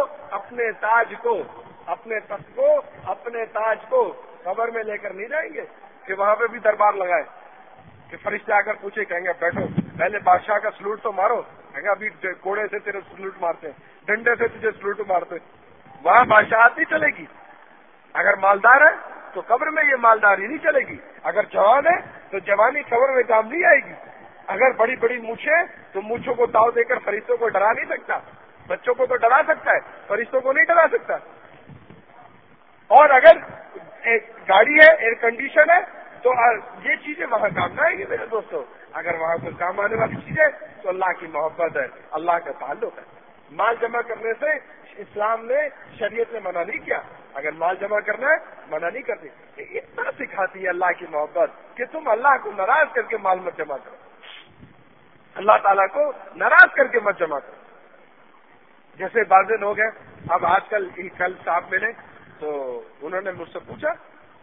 Speaker 1: अपने ताज को कब्र में लेकर नहीं जाएंगे कि वहां पे भी दरबार लगाए कि फरिश्ते आकर पूछे, कहेंगे बैठो पहले बादशाह का सलूट तो मारो, कहेंगे अभी कोड़े से तेरे सलूट मारते, डंडे से तुझे सलूट मारते। वहां बादशाहत नहीं चलेगी। अगर मालदार है तो कब्र में ये मालदारी नहीं चलेगी, अगर जवान है तो जवानी कब्र में काम नहीं आएगी, अगर बड़ी बड़ी मूछे तो मूछों को ताव देकर फरिश्तों को डरा नहीं सकता। बच्चों को तो डरा सकता है, फरिश्तों को नहीं डरा सकता। और अगर एक गाड़ी है, एयर कंडीशन है, तो ये चीजें वहां काम न आएगी मेरे दोस्तों। अगर वहां कोई काम आने वाली चीज है तो अल्लाह की मोहब्बत है, अल्लाह का ताल्लुक है। माल जमा करने से इस्लाम ने, शरीयत ने मना नहीं किया। अगर माल जमा करना है मना नहीं करती, इतना सिखाती है अल्लाह की मोहब्बत कि तुम अल्लाह को नाराज करके माल मत जमा करो, अल्लाह ताला को नाराज करके मत जमा करो। जैसे बाज़ लोग हैं, अब आजकल कल साहब मिले तो उन्होंने मुझसे पूछा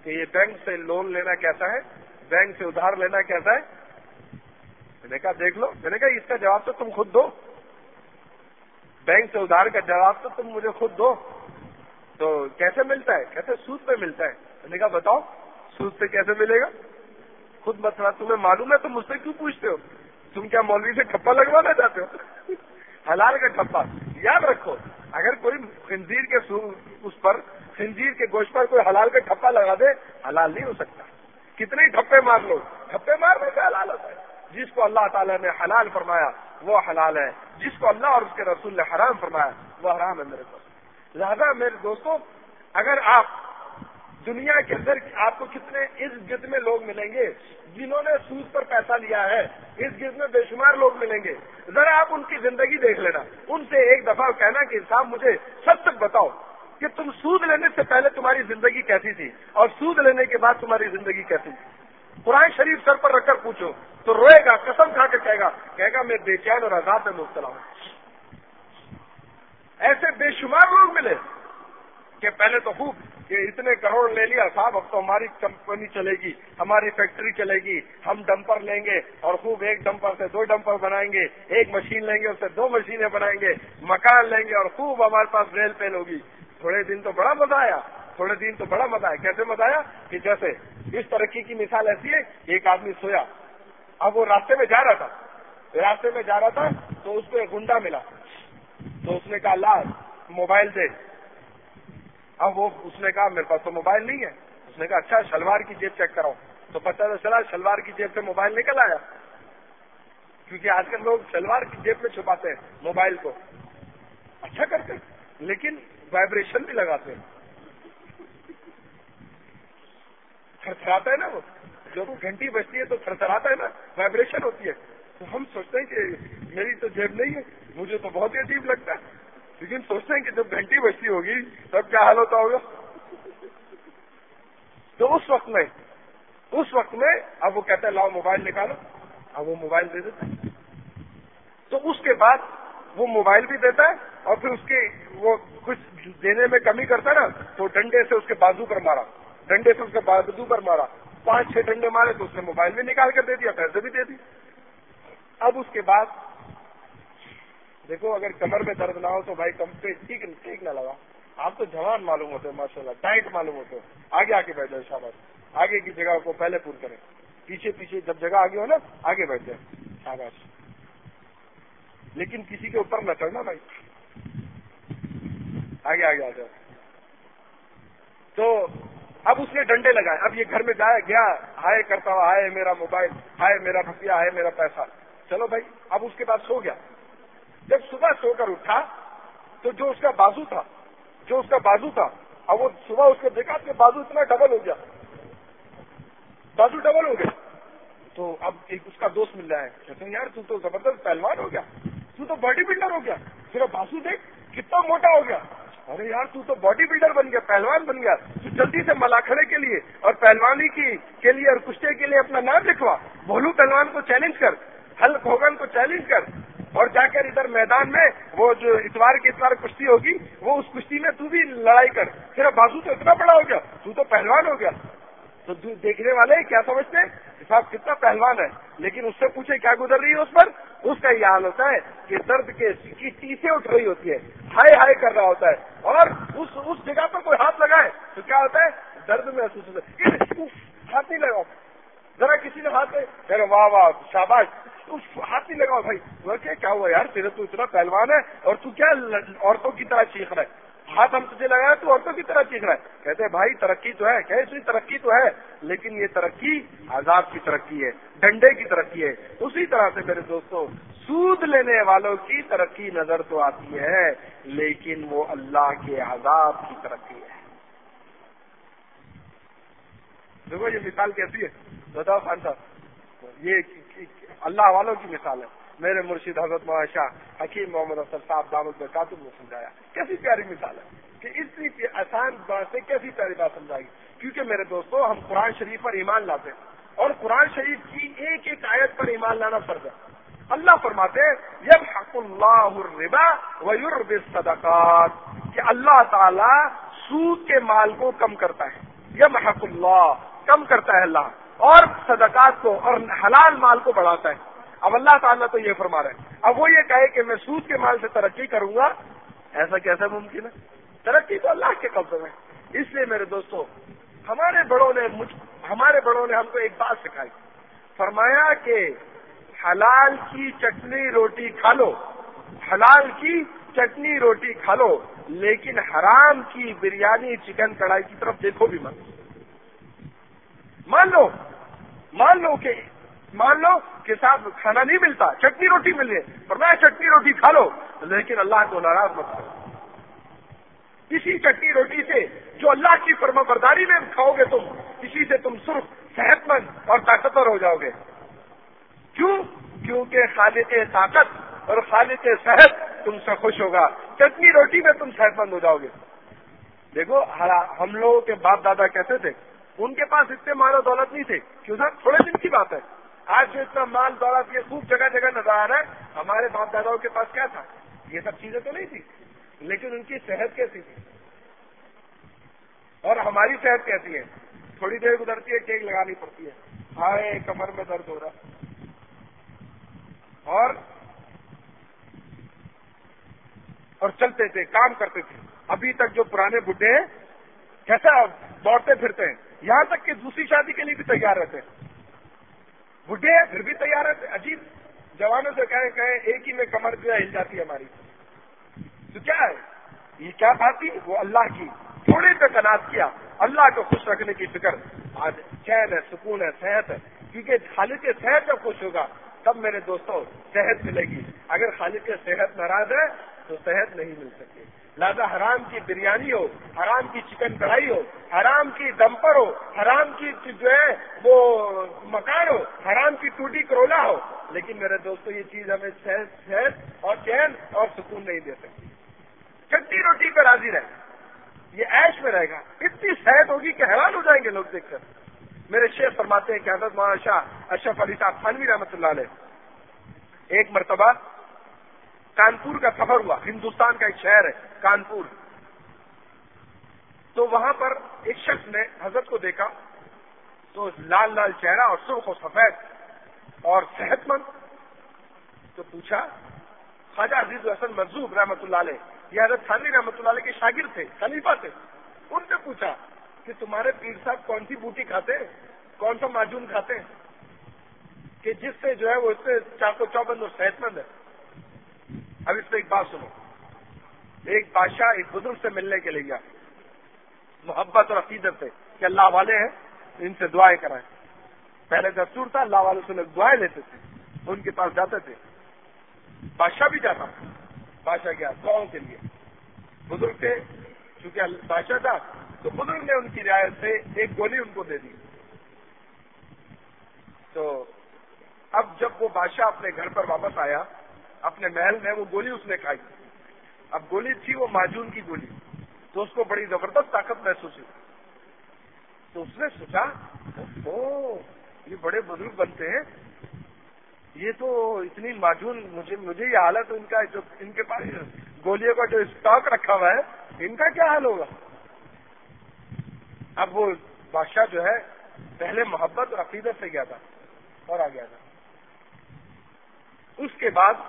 Speaker 1: کہ یہ بینک سے لون لینا کیسا ہے, بینک سے ادھار لینا کیسا ہے. میں نے کہا دیکھ لو. میں نے کہا اس کا جواب تو تم خود دو, بینک سے ادھار کا جواب تو تم مجھے خود دو. تو کیسے ملتا ہے؟ کہتے سود پہ ملتا ہے. میں نے کہا بتاؤ سود پہ کیسے ملے گا؟ خود مسئلہ تمہیں معلوم ہے, تم مجھ سے کیوں پوچھتے ہو؟ تم کیا مولوی سے ٹھپا لگوانا چاہتے ہو؟ حلال کا ٹھپا. یاد رکھو, اگر کوئی خنزیر کے اس پر, خنزیر کے گوشت پر کوئی حلال کا ٹھپا لگا دے, حلال نہیں ہو سکتا. کتنے ٹھپے مار لو, ٹھپے مارنے سے حلال ہوتا ہے. جس کو اللہ تعالیٰ نے حلال فرمایا وہ حلال ہے, جس کو اللہ اور اس کے رسول نے حرام فرمایا وہ حرام ہے میرے دوست. لہذا میرے دوستوں, اگر آپ دنیا کے اندر آپ کو کتنے اس گرد میں لوگ ملیں گے جنہوں نے سود پر پیسہ لیا ہے, اس گرد میں بے شمار لوگ ملیں گے. ذرا آپ ان کی زندگی دیکھ لینا, ان سے ایک دفعہ کہنا کہ صاحب مجھے سب تک بتاؤ کہ تم سود لینے سے پہلے تمہاری زندگی کیسی تھی اور سود لینے کے بعد تمہاری زندگی کیسی تھی. قرآن شریف سر پر رکھ کر پوچھو تو روئے گا, قسم کھا کے کہے گا میں بے چین اور عذاب میں مبتلا ہوں. ایسے بے شمار لوگ ملے کہ پہلے تو خوب کہ اتنے کروڑ لے لیا صاحب, اب تو ہماری کمپنی چلے گی, ہماری فیکٹری چلے گی, ہم ڈمپر لیں گے اور خوب ایک ڈمپر سے 2 ڈمپر بنائیں گے, ایک مشین لیں گے اس سے 2 مشینیں بنائیں گے, مکان لیں گے اور خوب ہمارے پاس ریل پین ہوگی. تھوڑے دن تو بڑا مزہ آیا, تھوڑے دن تو بڑا مزہ آیا. کیسے مزہ آیا کہ جیسے اس ترقی کی مثال ایسی ہے, ایک آدمی سویا, اب وہ راستے میں جا رہا تھا تو اس کو ایک گنڈا ملا, تو اس نے کہا لا موبائل دے. اب وہ اس نے کہا میرے پاس تو موبائل نہیں ہے. اس نے کہا اچھا شلوار کی جیب چیک کراؤ, تو پتہ چلا شلوار کی جیب سے موبائل نکل آیا, کیونکہ آج کل لوگ شلوار کی جیب میں چھپاتے ہیں موبائل کو. اچھا کرتے لیکن وائبریشن بھی لگاتے ہیں, تھرتھراتا ہے نا, وہ جب گھنٹی بجتی ہے تو تھرتھراتا ہے نا, وائبریشن ہوتی ہے. تو ہم سوچتے ہیں کہ میری تو جیب نہیں ہے, مجھے تو بہت ہی عجیب لگتا ہے, لیکن سوچتے ہیں کہ جب گھنٹی بجتی ہوگی تب کیا حال ہوتا ہوگا. تو اس وقت میں اب وہ کہتا ہے لاؤ موبائل نکالو, اب وہ موبائل دے دیتا ہے. تو اس کے بعد وہ موبائل بھی دیتا ہے اور پھر اس کے وہ کچھ دینے میں کمی کرتا ہے نا, تو ڈنڈے سے اس کے بازو پر مارا, 5-6 ڈنڈے مارے تو اس نے موبائل بھی نکال کر دے دیا, پیسے بھی دے دی. اب اس کے بعد دیکھو اگر کمر میں درد نہ ہو تو بھائی کم پہ ٹھیک نہ لگا. آپ تو جوان معلوم ہوتے ہیں ماشاءاللہ, ٹائٹ معلوم ہوتے ہیں, آگے بیٹھ جائے, شاباش. آگے کی جگہ کو پہلے پور کریں, پیچھے جب جگہ آگے ہو نا آگے بیٹھ جائے, شاباش. لیکن کسی کے اوپر نہ چڑھنا بھائی, آگے آ جائے. تو اب اس نے ڈنڈے لگائے, اب یہ گھر میں گیا ہائے کرتا ہوا, ہائے میرا موبائل, ہائے میرا روپیہ, ہائے میرا پیسہ. چلو بھائی, اب اس کے بعد سو گیا. جب صبح سو کر اٹھا تو جو اس کا بازو تھا اب وہ صبح اس کو دیکھا کہ بازو اتنا ڈبل ہو گیا, تو اب ایک اس کا دوست مل رہا ہے, کہتے ہیں یار تو زبردست پہلوان ہو گیا, تو باڈی بلڈر ہو گیا, پھر بازو دیکھ کتنا موٹا ہو گیا. ارے یار تو باڈی بلڈر بن گیا, پہلوان بن گیا, تو جلدی سے ملاکھڑے کے لیے اور پہلوانی کے لیے اور کشتے کے لیے اپنا نام لکھوا, بھولو پہلوان کو چیلنج کر, ہلک ہوگن کو چیلنج کر, اور جا کر ادھر میدان میں وہ جو اتوار کشتی ہوگی وہ اس کشتی میں تو بھی لڑائی کر. پھر بازو تو اتنا بڑا ہو گیا, تو پہلوان ہو گیا. تو دیکھنے والے کیا سمجھتے ہیں صاحب کتنا پہلوان ہے, لیکن اس سے پوچھے کیا گزر رہی ہے اس پر, اس کا یہ حال ہوتا ہے کہ درد کی ٹیسیں اٹھ رہی ہوتی ہے, ہائے کر رہا ہوتا ہے, اور اس جگہ پر کوئی ہاتھ لگائے تو کیا ہوتا ہے, درد محسوس ہوتا ہے. ہاتھ نہیں لگاؤ, ذرا کسی نے ہاتھ میں واہ شاباش, ہاتھ نہیں لگاؤ بھائی. وہ کیا ہوا یار, تیرے تو اتنا پہلوان ہے اور تو کیا عورتوں کی طرح چیخ رہا ہے, ہاتھ ہم تجھے لگایا تو عورتوں کی طرح چیخ رہا ہے. کہتے ہیں بھائی ترقی تو ہے, کیسی ترقی تو ہے, لیکن یہ ترقی عذاب کی ترقی ہے, ڈنڈے کی ترقی ہے. اسی طرح سے میرے دوستوں سود لینے والوں کی ترقی نظر تو آتی ہے, لیکن وہ اللہ کے عذاب کی ترقی ہے. دیکھو یہ مثال کیسی ہے, بتاؤ خان صاحب, یہ اللہ والوں کی مثال ہے. میرے مرشد حضرت مولانا شاہ حکیم محمد افضل صاحب دامت برکاتہ نے سمجھایا, کیسی پیاری مثال ہے کہ اتنی آسان بات سے کیسی پیاری بات سمجھائی. کیونکہ میرے دوستو ہم قرآن شریف پر ایمان لاتے ہیں اور قرآن شریف کی ایک ایک آیت پر ایمان لانا فرض ہے. اللہ فرماتے ہیں یمحق اللہ الربا ویربی الصدقات, کہ اللہ تعالی سود کے مال کو کم کرتا ہے. یمحق اللہ، کم کرتا ہے اللہ، اور صدقات کو اور حلال مال کو بڑھاتا ہے۔ اب اللہ تعالیٰ تو یہ فرما رہے ہیں، اب وہ یہ کہے کہ میں سود کے مال سے ترقی کروں گا، ایسا کیسے ممکن ہے؟ ترقی تو اللہ کے قبضے میں۔ اس لیے میرے دوستو، ہمارے بڑوں نے ہم کو ایک بات سکھائی، فرمایا کہ حلال کی چٹنی روٹی کھا لو، حلال کی چٹنی روٹی کھا لو، لیکن حرام کی بریانی چکن کڑھائی کی طرف دیکھو بھی مت۔ مان لو کہ صاحب کھانا نہیں ملتا، چٹنی روٹی مل ہے، فرمایا چٹنی روٹی کھا لو، لیکن اللہ کو ناراض مت کرو۔ اسی چٹنی روٹی سے جو اللہ کی فرما برداری میں کھاؤ گے تم، اسی سے تم سرخ، صحت مند اور طاقتور ہو جاؤ گے۔ کیونکہ خالق طاقت اور خالق صحت تم سے خوش ہوگا، چٹنی روٹی میں تم صحت مند ہو جاؤ گے۔ دیکھو ہم لوگوں کے باپ دادا کیسے تھے، ان کے پاس اتنے مال و دولت نہیں تھے، کیوں صاحب تھوڑے دن کی بات ہے۔ آج جو اتنا مال دولت یہ خوب جگہ جگہ نظر آ رہا ہے، ہمارے باپ داداؤں کے پاس کیا تھا؟ یہ سب چیزیں تو نہیں تھی، لیکن ان کی صحت کیسی تھی اور ہماری صحت کیسی ہے؟ تھوڑی دیر گزرتی ہے ٹیک لگانی پڑتی ہے، ہائے کمر میں درد ہو رہا، اور چلتے تھے، کام کرتے تھے۔ ابھی تک جو پرانے بڈھے ہیں کیسا دوڑتے پھرتے ہیں، یہاں تک کہ دوسری شادی کے لیے بھی تیار رہتے ہیں۔ بڈھے پھر بھی تیار رہتے، عجیب، جوانوں سے کہیں ایک ہی میں کمر جو ہے ہل جاتی ہے ہماری۔ تو کیا ہے یہ؟ کیا بات تھی؟ وہ اللہ کی تھوڑے تک اناج کیا، اللہ کو خوش رکھنے کی فکر۔ آج چین ہے، سکون ہے، صحت ہے، کیونکہ خالق کے صحت جب خوش ہوگا تب میرے دوستوں صحت ملے گی۔ اگر خالق کے صحت ناراض ہے تو صحت نہیں مل سکتی۔ لہذا حرام کی بریانی ہو، حرام کی چکن کڑھائی ہو، حرام کی دمپر ہو، حرام کی جو ہے وہ مکان ہو، حرام کی ٹوٹی کرولا ہو، لیکن میرے دوستوں یہ چیز ہمیں صحت اور چین اور سکون نہیں دے سکتی۔ چٹنی روٹی پہ راضی رہے، یہ عیش میں رہے گا، اتنی صحت ہوگی کہ حیران ہو جائیں گے لوگ دیکھ کر۔ میرے شیخ فرماتے ہیں کہ حضرت مولانا شاہ اشرف علی صاحب تھانوی رحمۃ اللہ علیہ ایک مرتبہ کانپور کا سفر ہوا، ہندوستان کا ایک شہر ہے کانپور، تو وہاں پر ایک شخص نے حضرت کو دیکھا تو لال لال چہرہ اور سرخ و سفید اور صحت مند، تو پوچھا، خواجہ عزیز الحسن مجذوب رحمۃ اللہ علیہ، یہ حضرت تھانوی رحمۃ اللہ علیہ کے شاگرد تھے، خلیفہ تھے، ان سے پوچھا کہ تمہارے پیر صاحب کون سی بوٹی کھاتے ہیں، کون سا معجون کھاتے ہیں کہ جس سے جو ہے وہ اس سے چاقو چوبند اور صحت مند ہے۔ اب اس میں ایک بات سنو، ایک بادشاہ ایک بزرگ سے ملنے کے لیے گیا، محبت اور عقیدت سے کہ اللہ والے ہیں ان سے دعائیں کرائیں۔ پہلے دستور تھا، اللہ والوں سے لوگ دعائیں لیتے تھے، ان کے پاس جاتے تھے، بادشاہ بھی جاتا، بادشاہ گیا دعاؤں کے لیے، بزرگ تھے، چونکہ بادشاہ تھا تو بزرگ نے ان کی رعایت سے ایک گولی ان کو دے دی۔ تو اب جب وہ بادشاہ اپنے گھر پر واپس آیا، اپنے محل میں، وہ گولی اس نے کھائی، اب گولی تھی وہ معجون کی گولی، تو اس کو بڑی زبردست طاقت محسوس ہوئی، تو اس نے سوچا یہ بڑے بزرگ بنتے ہیں، یہ تو اتنی معجون، مجھے یہ حالت ان کا، جو ان کے پاس گولیوں کا جو اسٹاک رکھا ہوا ہے، ان کا کیا حال ہوگا؟ اب وہ بادشاہ جو ہے پہلے محبت اور عقیدت سے گیا تھا اور آ گیا تھا، اس کے بعد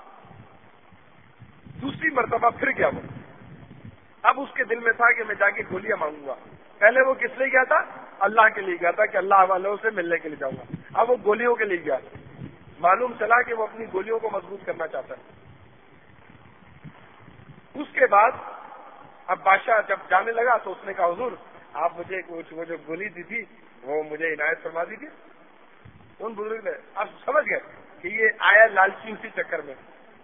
Speaker 1: دوسری مرتبہ پھر گیا وہ، اب اس کے دل میں تھا کہ میں جا کے گولیاں مانگوں گا۔ پہلے وہ کس لیے گیا تھا؟ اللہ کے لیے گیا تھا کہ اللہ والوں سے ملنے کے لیے جاؤں گا، اب وہ گولیوں کے لیے گیا، معلوم چلا کہ وہ اپنی گولیوں کو مضبوط کرنا چاہتا ہے۔ اس کے بعد اب بادشاہ جب جانے لگا تو اس نے کہا، حضور آپ مجھے وہ جو گولی دی تھی وہ مجھے عنایت فرما دیجیے۔ ان بزرگ نے اب سمجھ گئے کہ یہ آیا لالچی اسی چکر میں،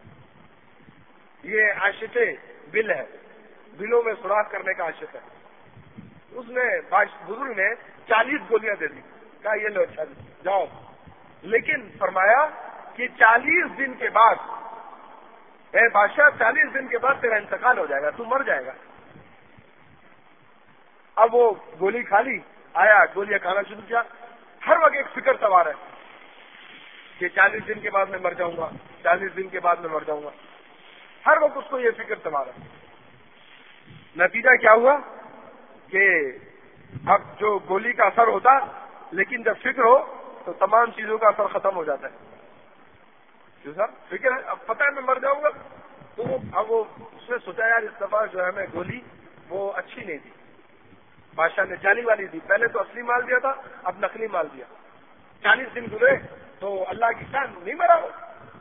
Speaker 1: یہ عاشق بل ہے، بلوں میں سوراخ کرنے کا عاشق ہے۔ اس نے بزرگ نے 40 گولیاں دے دی، کہا یہ لو اچھا جاؤ، لیکن فرمایا کہ 40 دن کے بعد، اے بادشاہ 40 دن کے بعد تیرا انتقال ہو جائے گا، تو مر جائے گا۔ اب وہ گولی کھا لی، آیا گولیاں کھانا شروع کیا، ہر وقت ایک فکر سوار ہے کہ 40 دن کے بعد میں مر جاؤں گا، 40 دن کے بعد میں مر جاؤں گا، ہر وقت اس کو یہ فکر سوار ہے۔ نتیجہ کیا ہوا کہ اب جو گولی کا اثر ہوتا، لیکن جب فکر ہو تو تمام چیزوں کا اثر ختم ہو جاتا ہے. کیوں سر؟ فکر ہے، اب پتہ ہے میں مر جاؤں گا، تو اب وہ اس نے سوچا یار اس دفعہ جو ہے میں گولی وہ اچھی نہیں تھی، بادشاہ نے جعلی والی دی. پہلے تو اصلی مال دیا تھا، اب نقلی مال دیا. 40 دن گزرے تو اللہ کی شان نہیں مرا وہ.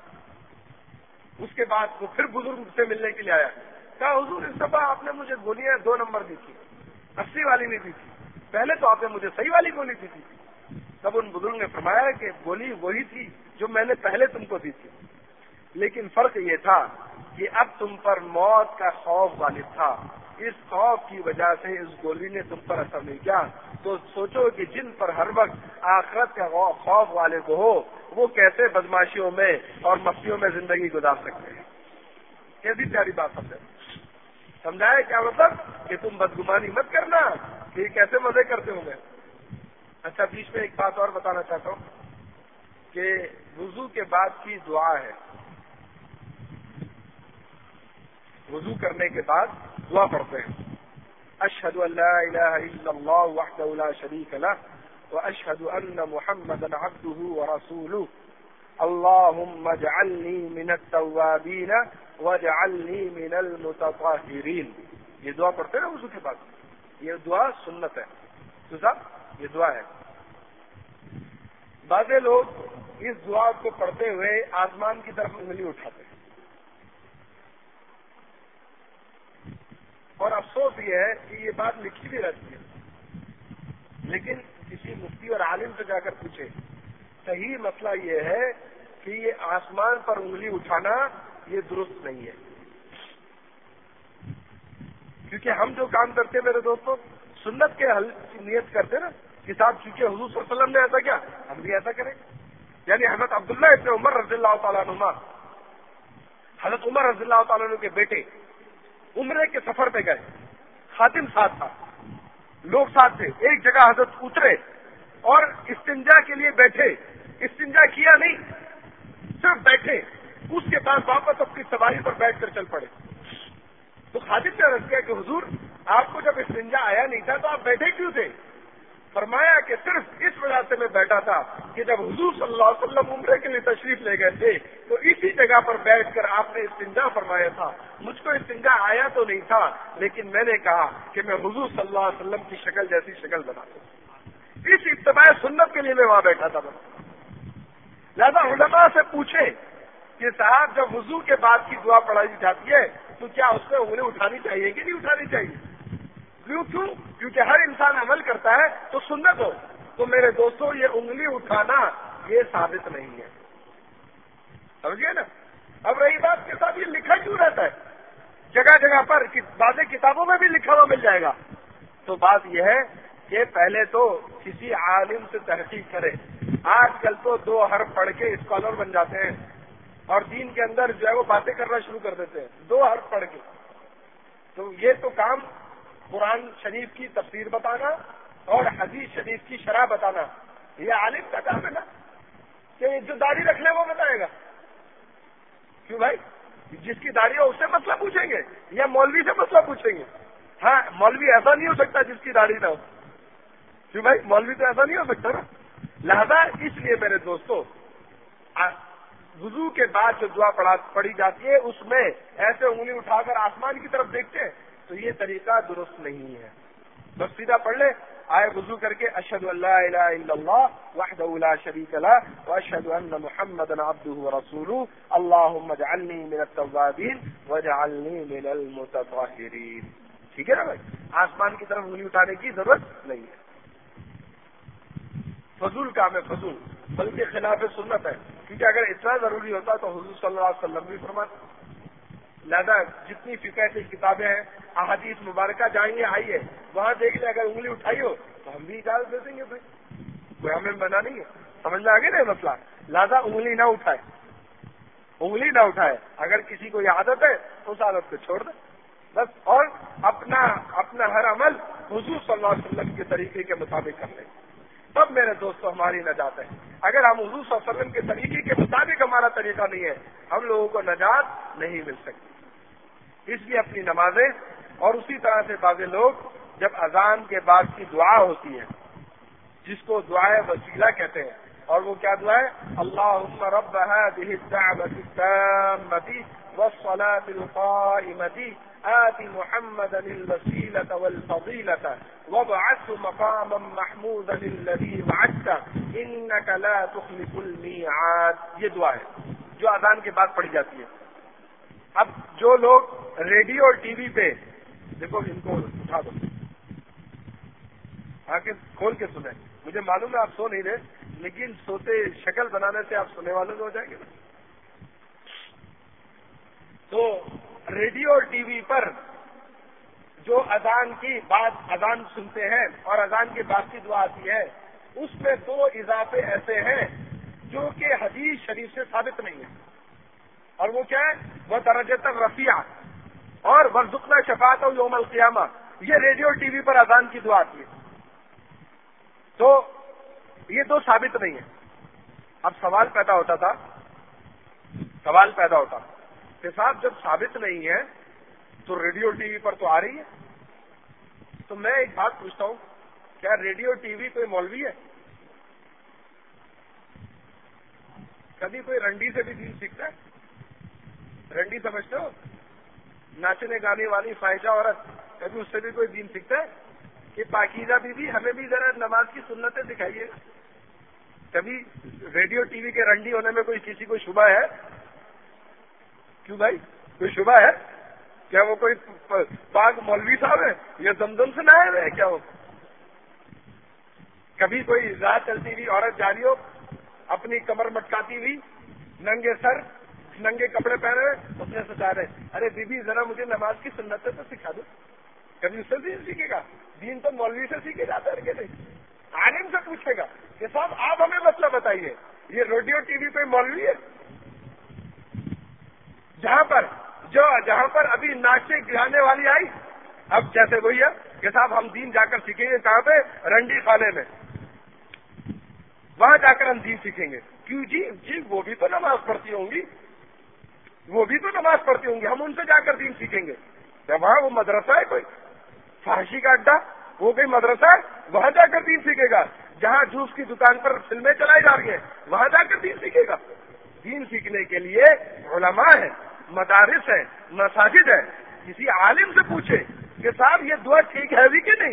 Speaker 1: اس کے بعد وہ پھر بزرگ سے ملنے کے لیے آیا. کہا حضور اس دفعہ آپ نے مجھے گولیاں 2 نمبر دی تھی، اصلی والی نہیں دی تھی، پہلے تو آپ نے مجھے صحیح والی گولی دی تھی. تب ان بزرگ نے فرمایا کہ گولی وہی تھی جو میں نے پہلے تم کو دی تھی، لیکن فرق یہ تھا کہ اب تم پر موت کا خوف غالب تھا. اس خوف کی وجہ سے اس گولی نے تم پر اثر نہیں کیا. تو سوچو کہ جن پر ہر وقت آخرت کا خوف غالب ہو وہ کیسے بدماشیوں میں اور مستیوں میں زندگی گزار سکتے ہیں. کیسی پیاری بات سمجھایا کیا مطلب کہ تم بدگمانی مت کرنا کہ کیسے مزے کرتے ہوں گے. اچھا بیچ میں ایک بات اور بتانا چاہتا ہوں کہ وضو کے بعد کی دعا ہے. وضو کرنے کے بعد دعا پڑھتے ہیں. اشہد ان لا الہ الا اللہ وحدہ لا شریک لہ واشہد ان محمدا عبدہ ورسولہ اللہم اجعلنی من التوابین واجعلنی من المتطہرین. یہ دعا پڑھتے ہیں نا وضو کے بعد. یہ دعا سنت ہے تو صاحب، یہ دعا ہے. بعض لوگ اس دعا کو پڑھتے ہوئے آسمان کی طرف انگلی اٹھاتے ہیں، اور افسوس یہ ہے کہ یہ بات لکھی بھی رہتی ہے، لیکن کسی مفتی اور عالم سے جا کر پوچھے. صحیح مسئلہ یہ ہے کہ یہ آسمان پر انگلی اٹھانا یہ درست نہیں ہے، کیونکہ ہم جو کام کرتے ہیں میرے دوستوں سنت کے حل کی نیت کرتے نا کہ صاحب چونکہ حضور صلی اللہ علیہ وسلم نے ایسا کیا ہم بھی ایسا کریں. یعنی حضرت عبداللہ ابن عمر رضی اللہ تعالیٰ عنہما، حضرت عمر رضی اللہ تعالیٰ عنہ کے بیٹے عمرے کے سفر پہ گئے، خادم ساتھ تھا، لوگ ساتھ تھے. ایک جگہ حضرت اترے اور استنجا کے لیے بیٹھے. استنجا کیا نہیں، صرف بیٹھے. اس کے بعد واپس اپنی سواری پر بیٹھ کر چل پڑے. تو خادم نے عرض کیا کہ حضور آپ کو جب استنجا آیا نہیں تھا تو آپ بیٹھے کیوں تھے؟ فرمایا کہ صرف اس وجہ سے میں بیٹھا تھا کہ جب حضور صلی اللہ علیہ وسلم عمرے کے لیے تشریف لے گئے تھے تو اسی جگہ پر بیٹھ کر آپ نے استنجا فرمایا تھا. مجھ کو استنجا آیا تو نہیں تھا، لیکن میں نے کہا کہ میں حضور صلی اللہ علیہ وسلم کی شکل جیسی شکل بنا دوں. اس اتباع سنت کے لیے میں وہاں بیٹھا تھا. لہذا علماء سے پوچھے کہ صاحب جب وضو کے بعد کی دعا پڑھائی جاتی ہے تو کیا اس میں انگلی اٹھانی چاہیے کہ نہیں اٹھانی چاہیے؟ کیوں؟ کیونکہ ہر انسان عمل کرتا ہے تو سنت ہو. تو میرے دوستوں یہ انگلی اٹھانا یہ ثابت نہیں ہے، سمجھیے نا. اب رہی بات کے ساتھ یہ لکھا کیوں رہتا ہے جگہ جگہ پر، بعض کتابوں میں بھی لکھا ہوا مل جائے گا. تو بات یہ ہے کہ پہلے تو کسی عالم سے تحقیق کرے. آج کل تو 2 حرف پڑھ کے اسکالر بن جاتے ہیں اور دین کے اندر جو ہے وہ باتیں کرنا شروع کر دیتے ہیں 2 حرف پڑھ کے. تو یہ تو کام قرآن شریف کی تفسیر بتانا اور حدیث شریف کی شرح بتانا یہ عالم کا کام ہے نا، کہ جو داڑھی رکھ لے وہ بتائے گا. کیوں بھائی؟ جس کی داڑھی ہو اس سے مسئلہ پوچھیں گے یا مولوی سے مسئلہ پوچھیں گے؟ ہاں مولوی ایسا نہیں ہو سکتا جس کی داڑھی نہ ہو. کیوں بھائی؟ مولوی تو ایسا نہیں ہو سکتا نا. لہذا اس لیے میرے دوستو وضو کے بعد جو دعا پڑھی جاتی ہے اس میں ایسے انگلی اٹھا کر آسمان کی طرف دیکھتے ہیں تو یہ طریقہ درست نہیں ہے. بس سیدھا پڑھ لے آئے وضو کر کے اشہد ان لا الہ الا اللہ وحدہ لا شریک لہ واشہد ان محمدا عبدہ ورسولہ اللہم اجعلنی من التوابین واجعلنی من المتطہرین. ٹھیک ہے نا بھائی؟ آسمان کی طرف انگلی اٹھانے کی ضرورت نہیں ہے. فضول کام ہے، فضول، بلکہ خلاف سنت ہے. کیونکہ اگر اتنا ضروری ہوتا تو حضور صلی اللہ علیہ وسلم بھی فرماتے. لہذا جتنی فقہ کی کتابیں ہیں، احادیث مبارکہ جائیں آئیے وہاں دیکھ لیں، اگر انگلی اٹھائی ہو تو ہم بھی اجازت دے دیں گے بھائی، کوئی ہمیں منع نہیں ہے. سمجھ میں آ گیا نا مسئلہ. لہذا انگلی نہ اٹھائے، انگلی نہ اٹھائے. اگر کسی کو یہ عادت ہے تو اس عادت کو چھوڑ دے بس، اور اپنا ہر عمل حضور صلی اللہ علیہ وسلم کے طریقے کے مطابق کر لیں. تب میرے دوستو ہماری نجات ہے. اگر ہم حضور صلی اللہ علیہ وسلم کے طریقے کے مطابق ہمارا طریقہ نہیں ہے ہم لوگوں کو نجات نہیں مل سکتی. اس لیے اپنی نمازیں اور اسی طرح سے بعض لوگ جب اذان کے بعد کی دعا ہوتی ہے جس کو دعائے وسیلہ کہتے ہیں، اور وہ کیا دعا ہے؟ اللہم رب هذه الدعوة التامة والصلاة القائمة آت محمدا الوسيلة والفضيلة وابعثه مقاما محمودا الذي وعدته إنك لا تخلف الميعاد. یہ دعا ہے جو اذان کے بعد پڑھی جاتی ہے. اب جو لوگ ریڈیو اور ٹی وی پہ، دیکھو ان کو اٹھا دو، آنکھیں کھول کے سنیں. مجھے معلوم ہے آپ سو نہیں رہے، لیکن سوتے شکل بنانے سے آپ سونے والے ہو جائیں گے نا. تو ریڈیو اور ٹی وی پر جو اذان کی بعد اذان سنتے ہیں اور اذان کے بعد کی دعا آتی ہے، اس میں دو اضافے ایسے ہیں جو کہ حدیث شریف سے ثابت نہیں ہے. اور وہ کیا ہے؟ وہ درجۃ الرفیع اور ورزقنا شفاعۃ یوم القیامہ. یہ ریڈیو اور ٹی وی پر اذان کی دعا آتی ہے. تو یہ دو ثابت نہیں ہے. اب سوال پیدا ہوتا کہ صاحب جب ثابت نہیں ہے تو ریڈیو ٹی وی پر تو آ رہی ہے. تو میں ایک بات پوچھتا ہوں، کیا ریڈیو ٹی وی کوئی مولوی ہے؟ کبھی کوئی رنڈی سے بھی دین سیکھتا ہے؟ رنڈی سمجھتے ہو؟ ناچنے گانے والی فاحشہ عورت، کبھی اس سے بھی کوئی دین سیکھتا ہے کہ پاکیزہ بیوی ہمیں بھی ذرا نماز کی سنتیں دکھائیے؟ کبھی ریڈیو ٹی وی کے رنڈی ہونے میں کسی کو شبہ ہے؟ کیوں بھائی، کوئی شبہ ہے کیا؟ وہ کوئی پاک مولوی صاحب ہے یا زمزم سے نہ آئے ہوئے کیا؟ وہ کبھی کوئی رات چلتی ہوئی عورت جاری ہو اپنی کمر مٹکاتی ہوئی، ننگے سر ننگے کپڑے پہنے ہوئے، اس نے سوچا رہے ارے بی بی ذرا مجھے نماز کی سنتیں تو سکھا دو. کبھی اس سے دین سیکھے گا؟ دین تو مولوی سے سیکھے جاتا ہے کہ نہیں؟ عالم سے پوچھے گا کہ صاحب آپ ہمیں مسئلہ بتائیے، یہ ریڈیو ٹی وی پہ مولوی ہے جہاں پر ابھی ناچے گانے والی آئی، اب جیسے وہی ہے کہ صاحب ہم دین جا کر سیکھیں گے. کہاں پہ؟ رنڈی خانے میں، وہاں جا کر ہم دین سیکھیں گے. کیوں جی وہ بھی تو نماز پڑھتی ہوں گی، ہم ان سے جا کر دین سیکھیں گے. وہاں وہ مدرسہ ہے کوئی فحاشی کا اڈا، وہ کوئی مدرسہ ہے، وہاں جا کر دین سیکھے گا. جہاں جوس کی دکان پر فلمیں چلائی جا رہی ہیں وہاں جا کر دین سیکھے گا. دین سیکھنے کے لیے علماء ہیں، مدارس ہیں، مساجد ہیں. کسی عالم سے پوچھے کہ صاحب یہ دعا ٹھیک ہے بھی کہ نہیں.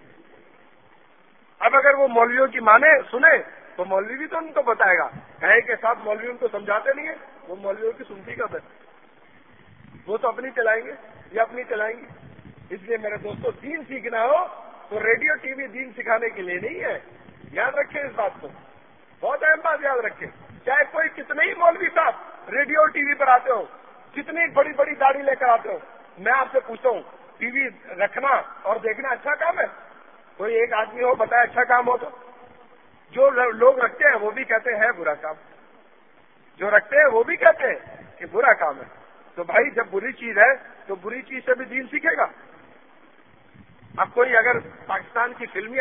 Speaker 1: اب اگر وہ مولویوں کی مانے سنے تو مولوی بھی تو ان کو بتائے گا. کہے کہ صاحب مولوی ان کو سمجھاتے نہیں ہیں، وہ مولویوں کی سنتی کب ہے؟ وہ تو اپنی چلائیں گے یا اپنی چلائیں گی. اس لیے میرے دوستوں، دین سیکھنا ہو تو ریڈیو ٹی وی دین سکھانے کے لیے نہیں ہے. یاد رکھیں اس بات کو، بہت اہم بات یاد رکھیں. چاہے کوئی کتنے ہی مولوی صاحب ریڈیو ٹی وی پر آتے ہو، کتنی بڑی بڑی داڑھی لے کر آتے ہو، میں آپ سے پوچھتا ہوں ٹی وی رکھنا اور دیکھنا اچھا کام ہے؟ کوئی ایک آدمی ہو بتائے اچھا کام ہو تو؟ جو لوگ رکھتے ہیں وہ بھی کہتے ہیں برا کام، جو رکھتے ہیں وہ بھی کہتے ہیں کہ برا کام ہے. تو بھائی جب بری چیز ہے تو بری چیز سے بھی دین سیکھے گا. اب کوئی اگر پاکستان کی فلمی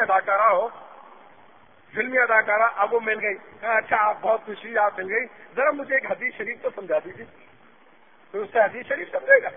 Speaker 1: اداکارہ اب وہ مل گئی، اچھا آپ بہت خوشی آپ مل گئی، ذرا مجھے ایک حدیث شریف تو سمجھا دیجیے، تو اس سے حدیث شریف سمجھے گا.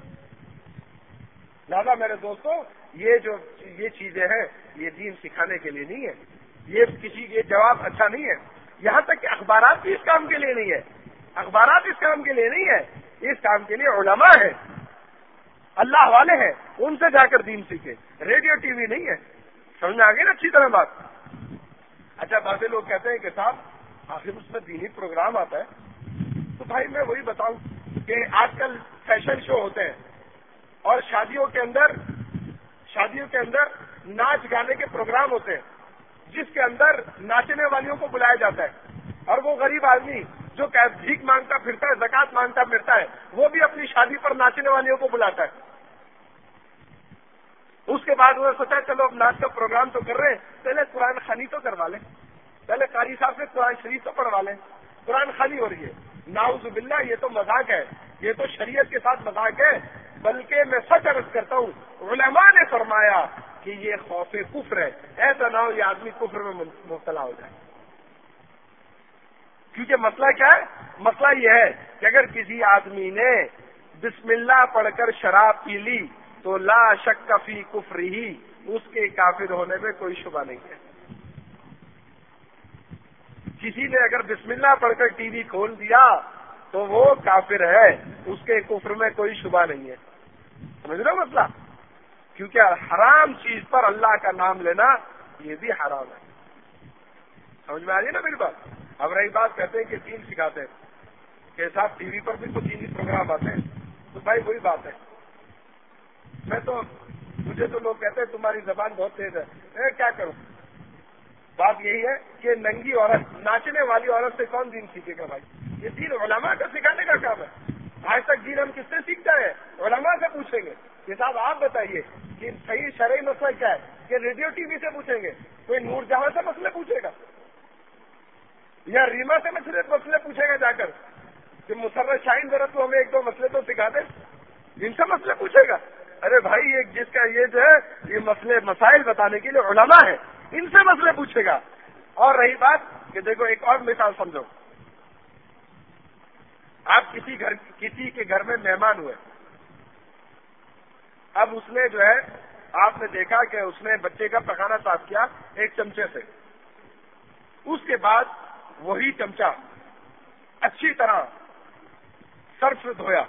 Speaker 1: لہٰذا میرے دوستوں، یہ چیزیں ہیں یہ دین سکھانے کے لیے نہیں ہے. یہ جواب اچھا نہیں ہے. یہاں تک کہ اخبارات بھی اس کام کے لیے نہیں ہے. اخبارات اس کام کے لیے نہیں ہے، اس کام کے لیے علماء ہیں، اللہ والے ہیں، ان سے جا کر دین سیکھے. ریڈیو ٹی وی نہیں ہے. سمجھ میں آ گئی نا اچھی طرح بات؟ اچھا بعض لوگ کہتے ہیں کہ صاحب آخر اس میں دینی پروگرام آتا ہے. تو بھائی میں وہی بتاؤں کہ آج کل فیشن شو ہوتے ہیں اور شادیوں کے اندر ناچ گانے کے پروگرام ہوتے ہیں جس کے اندر ناچنے والیوں کو بلایا جاتا ہے، اور وہ غریب آدمی جو بھیک مانگتا پھرتا ہے، زکات مانگتا پھرتا ہے، وہ بھی اپنی شادی پر ناچنے والیوں کو بلاتا ہے. اس کے بعد وہ سوچا چلو اب ناچ کا پروگرام تو کر رہے ہیں، پہلے قرآن خوانی تو کروا لیں، پہلے قاری صاحب سے قرآن شریف تو پڑھوا لیں. قرآن خوانی ہو رہی ہے، نعوذ باللہ، یہ تو مذاق ہے، یہ تو شریعت کے ساتھ مذاق ہے. بلکہ میں سچ عرض کرتا ہوں، علماء نے فرمایا کہ یہ خوف کفر ہے. ایسا نہ ہو یہ آدمی کفر میں مبتلا ہو جائے. کیونکہ مسئلہ کیا ہے؟ مسئلہ یہ ہے کہ اگر کسی آدمی نے بسم اللہ پڑھ کر شراب پی لی تو لا شک فی کفرہ، اس کے کافر ہونے میں کوئی شبہ نہیں ہے. کسی نے اگر بسم اللہ پڑھ کر ٹی وی کھول دیا تو وہ کافر ہے، اس کے کفر میں کوئی شبہ نہیں ہے. سمجھ رہے ہو مسئلہ؟ کیونکہ حرام چیز پر اللہ کا نام لینا یہ بھی حرام ہے. سمجھ میں آ رہی ہے نا میری بات؟ اب رہی بات کہتے ہیں کہ دین سکھاتے ہیں کہ صاحب ٹی وی پر بھی تو دینی پروگرام آتے ہیں، تو بھائی وہی بات ہے. مجھے تو لوگ کہتے ہیں تمہاری زبان بہت تیز ہے، میں کیا کروں؟ بات یہی ہے کہ ننگی عورت، ناچنے والی عورت سے کون دین سیکھے گا بھائی؟ یہ دین علماء کا سکھانے کا کام ہے. آج تک دین ہم کس سے سیکھتا ہے؟ علماء سے پوچھیں گے کہ صاحب آپ بتائیے کہ صحیح شرعی مسئلہ کیا ہے؟ کہ ریڈیو ٹی وی سے پوچھیں گے؟ کوئی نور جہاں سے مسئلے پوچھے گا یا ریما سے مسئلے پوچھے گا جا کر کہ مسرت شاہین ذرا تو ہمیں ایک دو مسئلے تو سکھا دے؟ ان سے مسئلے پوچھے گا؟ ارے بھائی ایک جس کا یہ جو ہے یہ مسائل بتانے کے لیے علماء ہے، ان سے مسئلے پوچھے گا. اور رہی بات کہ دیکھو ایک اور مثال سمجھو. آپ کسی کے گھر میں مہمان ہوئے، اب اس نے جو ہے آپ نے دیکھا کہ اس نے بچے کا پخانہ صاف کیا ایک چمچے سے، اس کے بعد وہی چمچہ اچھی طرح سرف سے دھویا،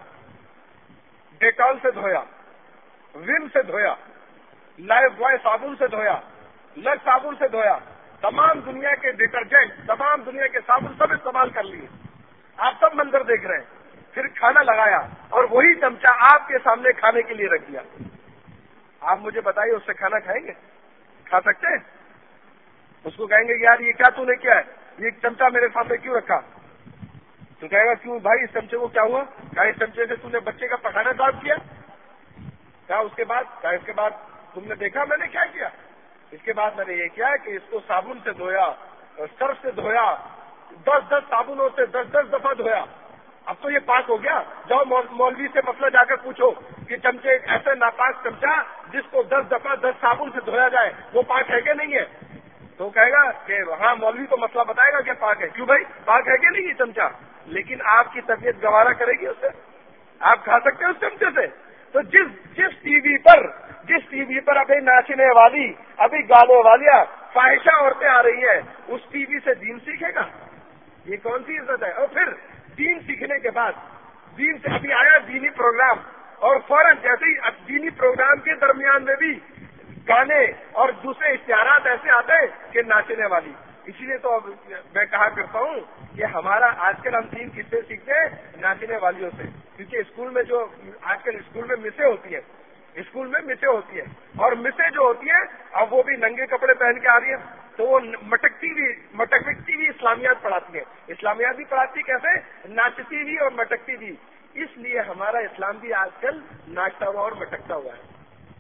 Speaker 1: ڈیٹول سے دھویا، وم سے دھویا، لائف بوائے صابن سے دھویا، لکس صابن سے دھویا، تمام دنیا کے ڈٹرجنٹ، تمام دنیا کے صابن سب استعمال کر لیے. آپ سب منظر دیکھ رہے ہیں. پھر کھانا لگایا اور وہی چمچہ آپ کے سامنے کھانے کے لیے رکھ دیا. آپ مجھے بتائیے اس سے کھانا کھائیں گے؟ کھا سکتے ہیں؟ اس کو کہیں گے کہ یار یہ کیا تو نے کیا ہے، یہ چمچہ میرے سامنے کیوں رکھا؟ تو کہے گا کیوں بھائی اس چمچے کو کیا ہوا؟ کہا اس چمچے سے تو نے بچے کا پخانا صاف کیا. کہا اس کے بعد تم نے دیکھا میں نے کیا کیا؟ اس کے بعد میں نے یہ کیا کہ اس کو صابن سے دھویا، سرف سے دھویا، 10 صابنوں سے 10 دفعہ دھویا. اب تو یہ پاک ہو گیا. جاؤ مولوی سے مسئلہ جا کر پوچھو کہ چمچے ایسے ناپاک چمچہ جس کو 10 دفعہ 10 صابن سے دھویا جائے وہ پاک ہے کہ نہیں ہے؟ تو کہے گا کہ ہاں مولوی کو مسئلہ بتائے گا کہ پاک ہے. کیوں بھائی پاک ہے کہ نہیں یہ چمچہ؟ لیکن آپ کی طبیعت گوارا کرے گی اس سے؟ آپ کھا سکتے ہیں اس چمچے سے؟ تو جس ٹی وی پر ابھی ناچنے والی، ابھی گانے والیاں، فاحشہ عورتیں آ رہی ہیں، اس ٹی وی سے دین سیکھے گا؟ یہ کون سی عزت ہے؟ اور پھر دین سیکھنے کے بعد دین سے ابھی آیا دینی پروگرام، اور فوراً جیسے ہی دینی پروگرام کے درمیان میں بھی گانے اور دوسرے اشتہارات ایسے آتے ہیں کہ ناچنے والی. اسی لیے تو میں کہا کرتا ہوں کہ ہمارا آج کل ہم دین کس سے سیکھتے ہیں؟ ناچنے والیوں سے. کیونکہ اسکول میں جو آج کل اسکول میں مسیں ہوتی ہیں، اور مسیں جو ہوتی ہیں اب وہ بھی ننگے کپڑے پہن کے آ رہی ہیں، تو وہ مٹکتی بھی اسلامیات پڑھاتی ہیں. اسلامیات بھی پڑھاتی کیسے؟ ناچتی بھی اور مٹکتی بھی. اس لیے ہمارا اسلام بھی آج کل ناچتا ہوا اور مٹکتا ہوا ہے.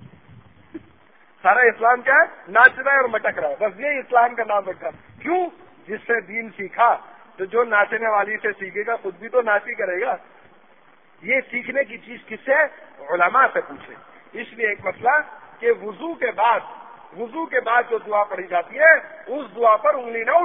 Speaker 1: سارا اسلام کیا ہے؟ ناچ رہا ہے اور مٹک رہا ہے. بس یہ اسلام کا نام رکھا. کیوں؟ جس سے دین سیکھا تو جو ناچنے والی سے سیکھے گا خود بھی تو ناچ ہی کرے گا. یہ سیکھنے کی چیز کس سے؟ علماء سے پوچھے. اس لیے ایک مسئلہ کہ وضو کے بعد جو دعا پڑھی جاتی ہے اس دعا پر انگلی نہ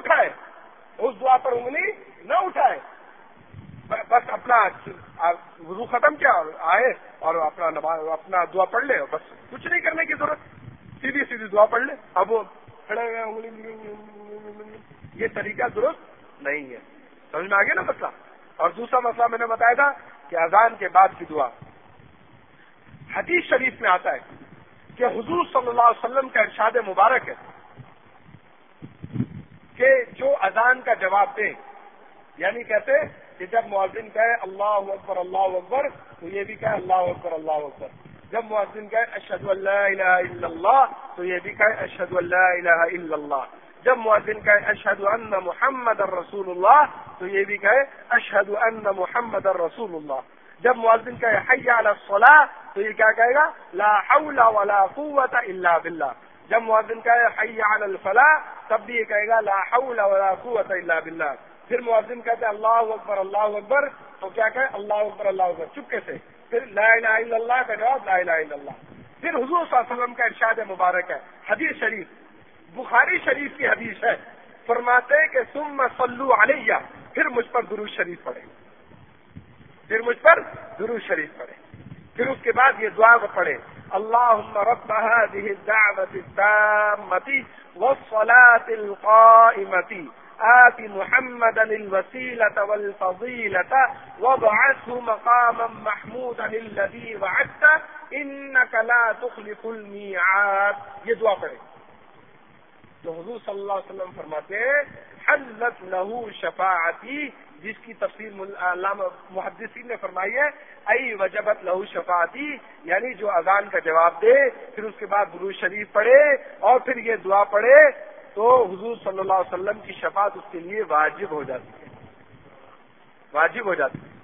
Speaker 1: اٹھائے. بس اپنا وضو ختم کیا آئے اور اپنا دعا پڑھ لے، بس کچھ نہیں کرنے کی ضرورت. سیدھی دعا پڑھ لے. اب وہ کھڑے ہوئے انگلی، یہ طریقہ درست نہیں ہے. سمجھ میں آ گیا نا مسئلہ؟ اور دوسرا مسئلہ میں نے بتایا تھا کہ اذان کے بعد کی دعا. حدیث شریف میں آتا ہے کہ حضور صلی اللہ علیہ وسلم کا ارشاد مبارک ہے کہ جو اذان کا جواب دے، یعنی کہتے کہ جب مؤذن کہے اللہ اکبر تو یہ بھی کہے اللہ اکبر. جب مؤذن کہے اشہد ان لا الہ الا اللہ تو یہ بھی کہے اشہد ان لا الہ الا اللہ. جب مؤذن کہے اشہد ان محمد الرسول اللہ تو یہ بھی کہے اشہد ان محمد الرسول اللہ. جب مؤذن کہے حی علی الصلاۃ تو یہ کیا کہے گا؟ لا حول ولا قوت الا باللہ. جب مؤذن کہے حی علی الفلاح تب بھی یہ کہے گا لا حول ولا قوت الا باللہ. پھر مؤذن کہتے ہیں اللہ اکبر تو کیا کہے؟ اللہ اکبر چپکے سے. پھر لا الہ الا اللہ کا جواب لا الہ الا اللہ. پھر حضور صلی اللہ علیہ وسلم کا ارشاد مبارک ہے، حدیث شریف بخاری شریف کی حدیث ہے، فرماتے ہیں کہ ثم صلوا علیہ، پھر مجھ پر درود شریف پڑھیں. پھر اس کے بعد یہ دعا کو پڑھے اللهم رب هذه الدعوة التامة والصلاة القائمة آت محمدا الوسيلة والفضيلة وابعثه مقاما محمودا الذي وعدته إنك لا تخلف الميعاد. یہ دعا پڑھیں. تو حضور صلی اللہ علیہ وسلم فرماتے ہیں حلت لہو شفاعتی، جس کی تفسیر علامہ محدثین نے فرمائی ہے ای وجبت لہو شفاعتی، یعنی جو اذان کا جواب دے پھر اس کے بعد درود شریف پڑھے اور پھر یہ دعا پڑھے تو حضور صلی اللہ علیہ وسلم کی شفاعت اس کے لیے واجب ہو جاتی ہے، واجب ہو جاتی ہے.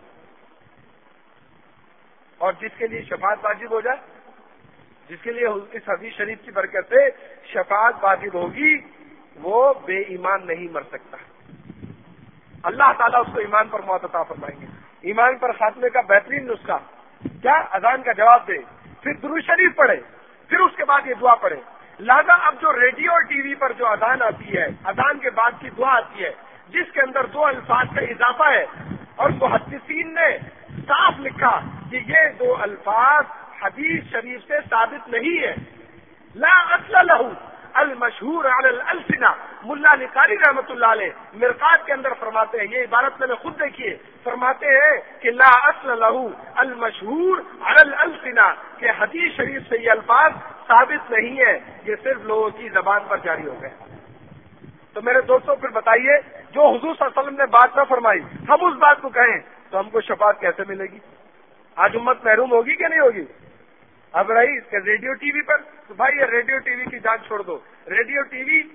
Speaker 1: اور جس کے لیے شفاعت واجب ہو جائے، جس کے لیے اس حدیث شریف کی برکت سے شفاعت واجب ہوگی، وہ بے ایمان نہیں مر سکتا. اللہ تعالیٰ اس کو ایمان پر موت عطا فرمائیں گے. ایمان پر خاتمے کا بہترین نسخہ کیا؟ اذان کا جواب دے، پھر درود شریف پڑھے، پھر اس کے بعد یہ دعا پڑھے. لہذا اب جو ریڈیو اور ٹی وی پر جو اذان آتی ہے، اذان کے بعد کی دعا آتی ہے جس کے اندر 2 الفاظ کا اضافہ ہے، اور محدثین نے صاف لکھا کہ یہ 2 الفاظ حدیث شریف سے ثابت نہیں ہے. لا اصل لہو المشہور علی الالسنہ. ملا علی قاری رحمۃ اللہ علیہ مرقات کے اندر فرماتے ہیں، یہ عبارت میں نے خود دیکھی ہے، فرماتے ہیں کہ لا اصل لہو المشہور علی الالسنہ، کہ حدیث شریف سے یہ الفاظ ثابت نہیں ہے، یہ صرف لوگوں کی زبان پر جاری ہو گئے. تو میرے دوستوں پھر بتائیے، جو حضور صلی اللہ علیہ وسلم نے بات نہ فرمائی ہم اس بات کو کہیں تو ہم کو شفاعت کیسے ملے گی؟ آج امت محروم ہوگی کہ نہیں ہوگی؟ اب رہی کہ ریڈیو ٹی وی پر، تو بھائی یہ ریڈیو ٹی وی کی جان چھوڑ دو. ریڈیو ٹی وی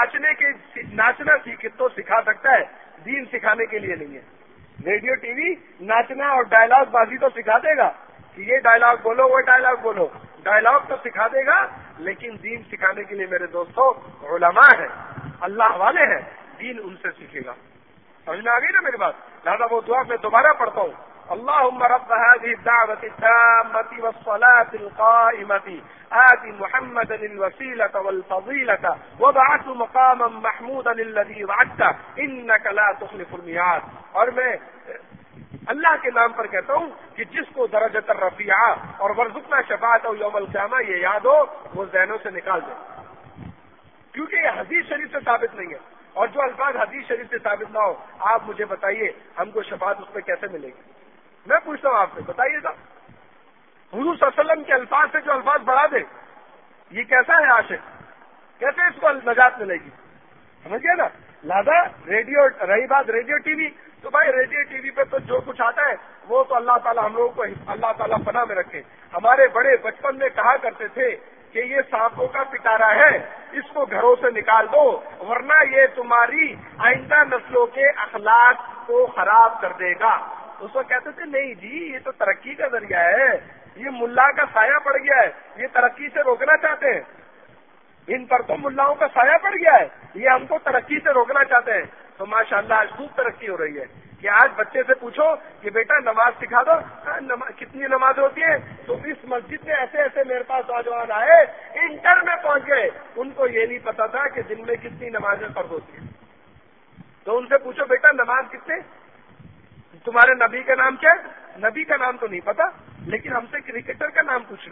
Speaker 1: ناچنا تو سکھا سکتا ہے، دین سکھانے کے لیے نہیں ہے. ریڈیو ٹی وی ناچنا اور ڈائلاگ بازی تو سکھا دے گا کہ یہ ڈائلاگ بولو وہ ڈائلاگ بولو، ڈائلاگ تو سکھا دے گا، لیکن دین سکھانے کے لیے میرے دوستوں علماء ہیں، اللہ والے ہیں، دین ان سے سیکھے گا. سمجھ میں آ گئی نا میری بات؟ لہذا وہ دعا میں دوبارہ پڑھتا ہوں. اللهم رب هذه الدعوة التامة والصلاة القائمة آت محمدا الوسيلة والفضيلة وابعثه مقاما محمودا الذي وعدته إنك لا تخلف الميعاد. اور میں اللہ کے نام پر کہتا ہوں کہ جس کو درجۃ الرفیعہ اور ورزقنا شفاعت یوم القیامہ یہ یاد ہو، وہ ذہنوں سے نکال دے، کیونکہ یہ حدیث شریف سے ثابت نہیں ہے. اور جو الفاظ حدیث شریف سے ثابت نہ ہو، آپ مجھے بتائیے ہم کو شفاعت اس پہ کیسے ملے گی؟ میں پوچھتا ہوں آپ سے، بتائیے گا. حضور صلی اللہ علیہ وسلم کے الفاظ سے جو الفاظ بڑھا دے، یہ کیسا ہے عاشق؟ کیسے اس کو نجات ملے گی؟ سمجھ گئے نا؟ لہذا ریڈیو، رہی بات ریڈیو ٹی وی، تو بھائی ریڈیو ٹی وی پہ تو جو کچھ آتا ہے وہ تو اللہ تعالیٰ ہم لوگوں کو اللہ تعالیٰ پناہ میں رکھے. ہمارے بڑے بچپن میں کہا کرتے تھے کہ یہ سانپوں کا پٹارا ہے، اس کو گھروں سے نکال دو ورنہ یہ تمہاری آئندہ نسلوں کے اخلاق کو خراب کر دے گا. اس کو کہتے تھے نہیں جی یہ تو ترقی کا ذریعہ ہے، یہ ملا کا سایہ پڑ گیا ہے، یہ ترقی سے روکنا چاہتے ہیں، ان پر تو ملاؤں کا سایہ پڑ گیا ہے، یہ ہم کو ترقی سے روکنا چاہتے ہیں. تو ماشاءاللہ آج خوب ترقی ہو رہی ہے کہ آج بچے سے پوچھو کہ بیٹا نماز سکھا دو، کتنی نماز ہوتی ہے؟ تو اس مسجد میں ایسے ایسے میرے پاس نوجوان آئے انٹر میں پہنچ گئے، ان کو یہ نہیں پتا تھا کہ دن میں کتنی نمازیں فرض ہوتی ہیں. تو ان سے پوچھو بیٹا نماز کتنے، تمہارے نبی کا نام کیا ہے؟ نبی کا نام تو نہیں پتا، لیکن ہم سے کرکٹر کا نام پوچھ لو،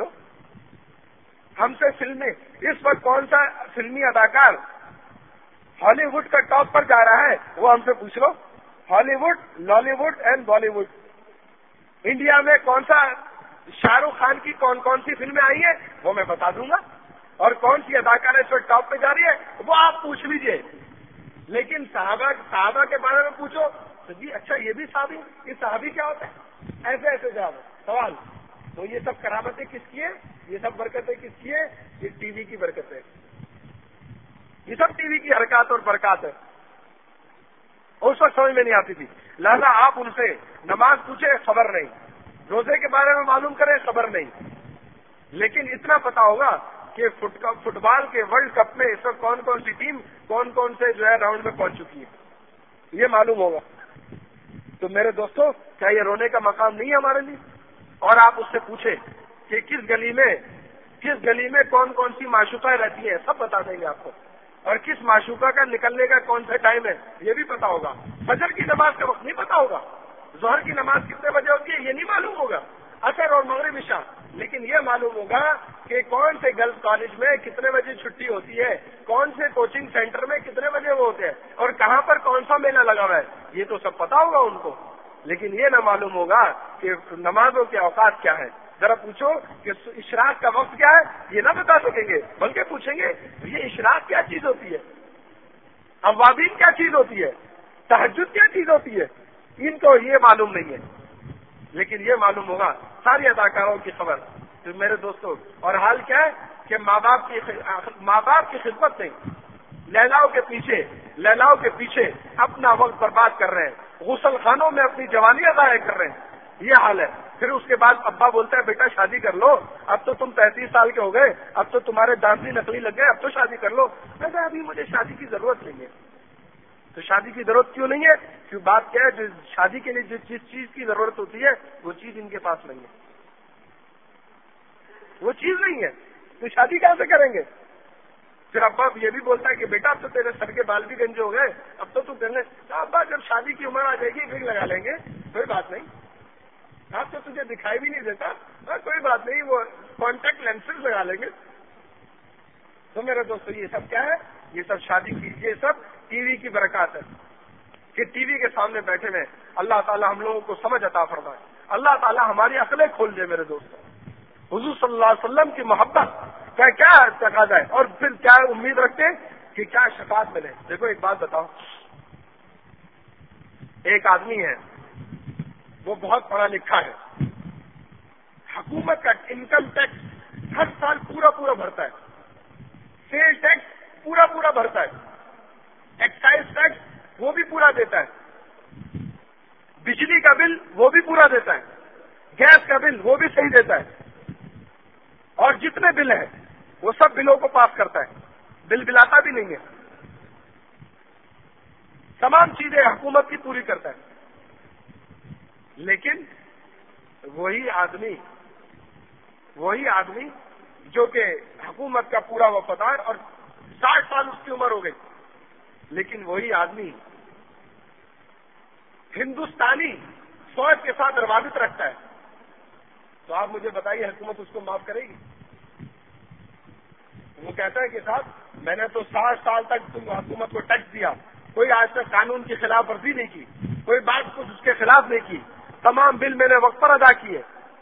Speaker 1: ہم سے فلمیں، اس وقت کون سا فلمی اداکار ہالی ووڈ کا ٹاپ پر جا رہا ہے وہ ہم سے پوچھ لو. Hollywood, Lollywood and Bollywood. India میں کون سا شاہ رخ خان کی کون کون سی فلمیں آئی ہیں وہ میں بتا دوں گا، اور کون سی اداکار اس وقت ٹاپ پہ جا رہی ہے وہ آپ پوچھ لیجئے. لیکن صحابہ کے بارے میں پوچھو تو جی اچھا یہ بھی صحابی، یہ صحابی کیا ہوتا ہے؟ ایسے ایسے جواب سوال. تو یہ سب کرامتیں کس کی ہیں؟ یہ سب برکتیں کس کی ہیں؟ یہ ٹی وی کی برکتیں، یہ سب ٹی وی کی حرکات اور برکات ہے. اس وقت سمجھ میں نہیں آتی تھی. لہذا آپ ان سے نماز پوچھے خبر نہیں، روزے کے بارے میں معلوم کریں خبر نہیں، لیکن اتنا پتا ہوگا کہ فٹ بال کے ورلڈ کپ میں اس وقت کون کون سی ٹیم کون کون سے جو ہے راؤنڈ میں پہنچ چکی ہے، یہ معلوم ہوگا. تو میرے دوستو کیا یہ رونے کا مقام نہیں ہے ہمارے لیے؟ اور آپ اس سے پوچھیں کہ کس گلی میں کون کون سی معشوقیں رہتی ہیں، سب بتا دیں گے آپ کو. اور کس معشوقہ کا نکلنے کا کون سا ٹائم ہے یہ بھی پتا ہوگا. فجر کی نماز کا وقت نہیں پتا ہوگا، ظہر کی نماز کتنے بجے ہوتی ہے یہ نہیں معلوم ہوگا، عصر اور مغرب عشاء لیکن یہ معلوم ہوگا کہ کون سے گرلس کالج میں کتنے بجے چھٹی ہوتی ہے، کون سے کوچنگ سینٹر میں کتنے بجے وہ ہوتے ہیں، اور کہاں پر کون سا میلہ لگا ہوا ہے، یہ تو سب پتا ہوگا ان کو، لیکن یہ نہ معلوم ہوگا کہ نمازوں کے اوقات کیا ہے۔ ذرا پوچھو کہ اشراق کا وقت کیا ہے، یہ نہ بتا سکیں گے، بلکہ پوچھیں گے یہ اشراق کیا چیز ہوتی ہے، اوابین کیا چیز ہوتی ہے، تہجد کیا چیز ہوتی ہے، ان کو یہ معلوم نہیں ہے، لیکن یہ معلوم ہوگا ساری اداکاروں کی خبر۔ تو میرے دوستوں، اور حال کیا ہے کہ ماں باپ کی خدمت میں لیلاؤں کے پیچھے اپنا وقت برباد کر رہے ہیں، غسل خانوں میں اپنی جوانیاں ضائع کر رہے ہیں، یہ حال ہے۔ پھر اس کے بعد ابا بولتا ہے بیٹا شادی کر لو، اب تو تم 33 سال کے ہو گئے، اب تو تمہارے دانتی نقلی لگ گئے، اب تو شادی کر لو۔ میں کہا ابھی مجھے شادی کی ضرورت نہیں ہے۔ تو شادی کی ضرورت کیوں نہیں ہے؟ کیوں بات کیا ہے، جو شادی کے لیے جس چیز کی ضرورت ہوتی ہے وہ چیز ان کے پاس نہیں ہے، وہ چیز نہیں ہے، تو شادی کہاں سے کریں گے؟ پھر ابا یہ بھی بولتا ہے کہ بیٹا اب تو تیرے سر کے بال بھی گنجے ہو گئے، اب تو کرنے، ابا جب شادی کی عمر آ جائے گی پھر لگا لیں گے، کوئی بات نہیں، اب تو تجھے دکھائی بھی نہیں دیتا، کوئی بات نہیں، وہ کانٹیکٹ لینسز لگا لیں گے۔ تو میرے دوستو یہ سب کیا ہے؟ یہ سب شادی کی، یہ سب ٹی وی کی برکات ہے کہ ٹی وی کے سامنے بیٹھے ہوئے اللہ تعالیٰ ہم لوگوں کو سمجھ عطا فرمائے، اللہ تعالیٰ ہماری عقلیں کھول دے۔ میرے دوستو حضور صلی اللہ علیہ وسلم کی محبت کا کیا تقاضا ہے، اور پھر کیا امید رکھتے ہیں کہ کیا شفاعت ملے۔ دیکھو ایک بات بتاؤ، ایک آدمی ہے وہ بہت پڑھا لکھا ہے، حکومت کا انکم ٹیکس ہر سال پورا بھرتا ہے، سیل ٹیکس پورا بھرتا ہے، ایکسائز ٹیکس وہ بھی پورا دیتا ہے، بجلی کا بل وہ بھی پورا دیتا ہے، گیس کا بل وہ بھی صحیح دیتا ہے، اور جتنے بل ہیں وہ سب بلوں کو پاس کرتا ہے، بل بلاتا بھی نہیں ہے، تمام چیزیں حکومت کی پوری کرتا ہے۔ لیکن وہی آدمی جو کہ حکومت کا پورا وفادار، اور 60 سال اس کی عمر ہو گئی، لیکن وہی آدمی ہندوستانی فوج کے ساتھ روابط رکھتا ہے، تو آپ مجھے بتائیے حکومت اس کو معاف کرے گی؟ وہ کہتا ہے کہ صاحب میں نے تو 60 سال تک تم حکومت کو ٹیکس دیا، کوئی آج تک قانون کی خلاف ورزی نہیں کی، کوئی بات کچھ اس کے خلاف نہیں کی، تمام بل میں نے وقت پر ادا کیے،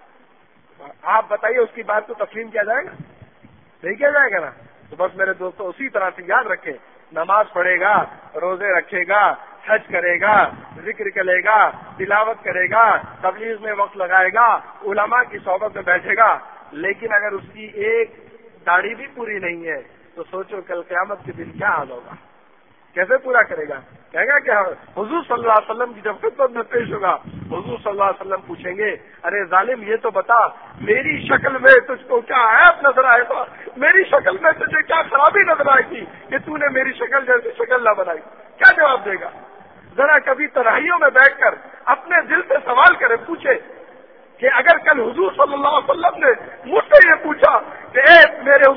Speaker 1: آپ بتائیے اس کی بات کو تسلیم کیا جائے گا؟ نہیں کیا جائے گا نا؟ تو بس میرے دوستو اسی طرح سے یاد رکھیں، نماز پڑھے گا، روزے رکھے گا، حج کرے گا، ذکر کرے گا، تلاوت کرے گا، تبلیغ میں وقت لگائے گا، علماء کی صحبت میں بیٹھے گا، لیکن اگر اس کی ایک داڑھی بھی پوری نہیں ہے تو سوچو کل قیامت کے دن کیا حال ہوگا، کیسے پورا کرے گا؟ کہے گا کہ حضور صلی اللہ علیہ وسلم کی جب خدمت میں پیش ہوگا، حضور صلی اللہ علیہ وسلم پوچھیں گے ارے ظالم یہ تو بتا میری شکل میں تجھ کو کیا عیب نظر آئے گا، میری شکل میں تجھے کیا خرابی نظر آئے گی کہ تو نے میری شکل جیسی شکل نہ بنائی؟ کیا جواب دے گا؟ ذرا کبھی تنہائیوں میں بیٹھ کر اپنے دل سے سوال کرے، پوچھے کہ اگر کل حضور صلی اللہ علیہ وسلم نے مجھ سے یہ پوچھا کہ اے میرے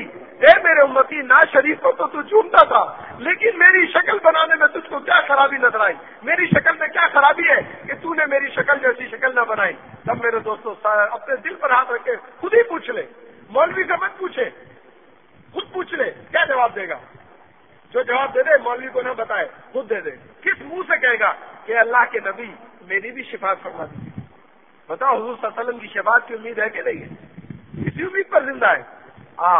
Speaker 1: امتی نا شریف کو تو جھومتا تھا، لیکن میری شکل بنانے میں تجھ کو کیا خرابی نظر آئی، میری شکل میں کیا خرابی ہے کہ تو نے میری شکل جیسی شکل نہ بنائی؟ تب میرے دوستوں اپنے دل پر ہاتھ رکھ کے خود ہی پوچھ لے، مولوی سے مت پوچھے، خود پوچھ لے کیا جواب دے گا۔ جو جواب دے دے مولوی کو نہ بتائے، خود دے دے، کس منہ سے کہے گا کہ اللہ کے نبی میری بھی شفاعت فرما دیجیے؟ بتاؤ حضور صلی اللہ علیہ وسلم کی شفاعت کی امید ہے کہ نہیں ہے؟ اسی امید پر زندہ ہے۔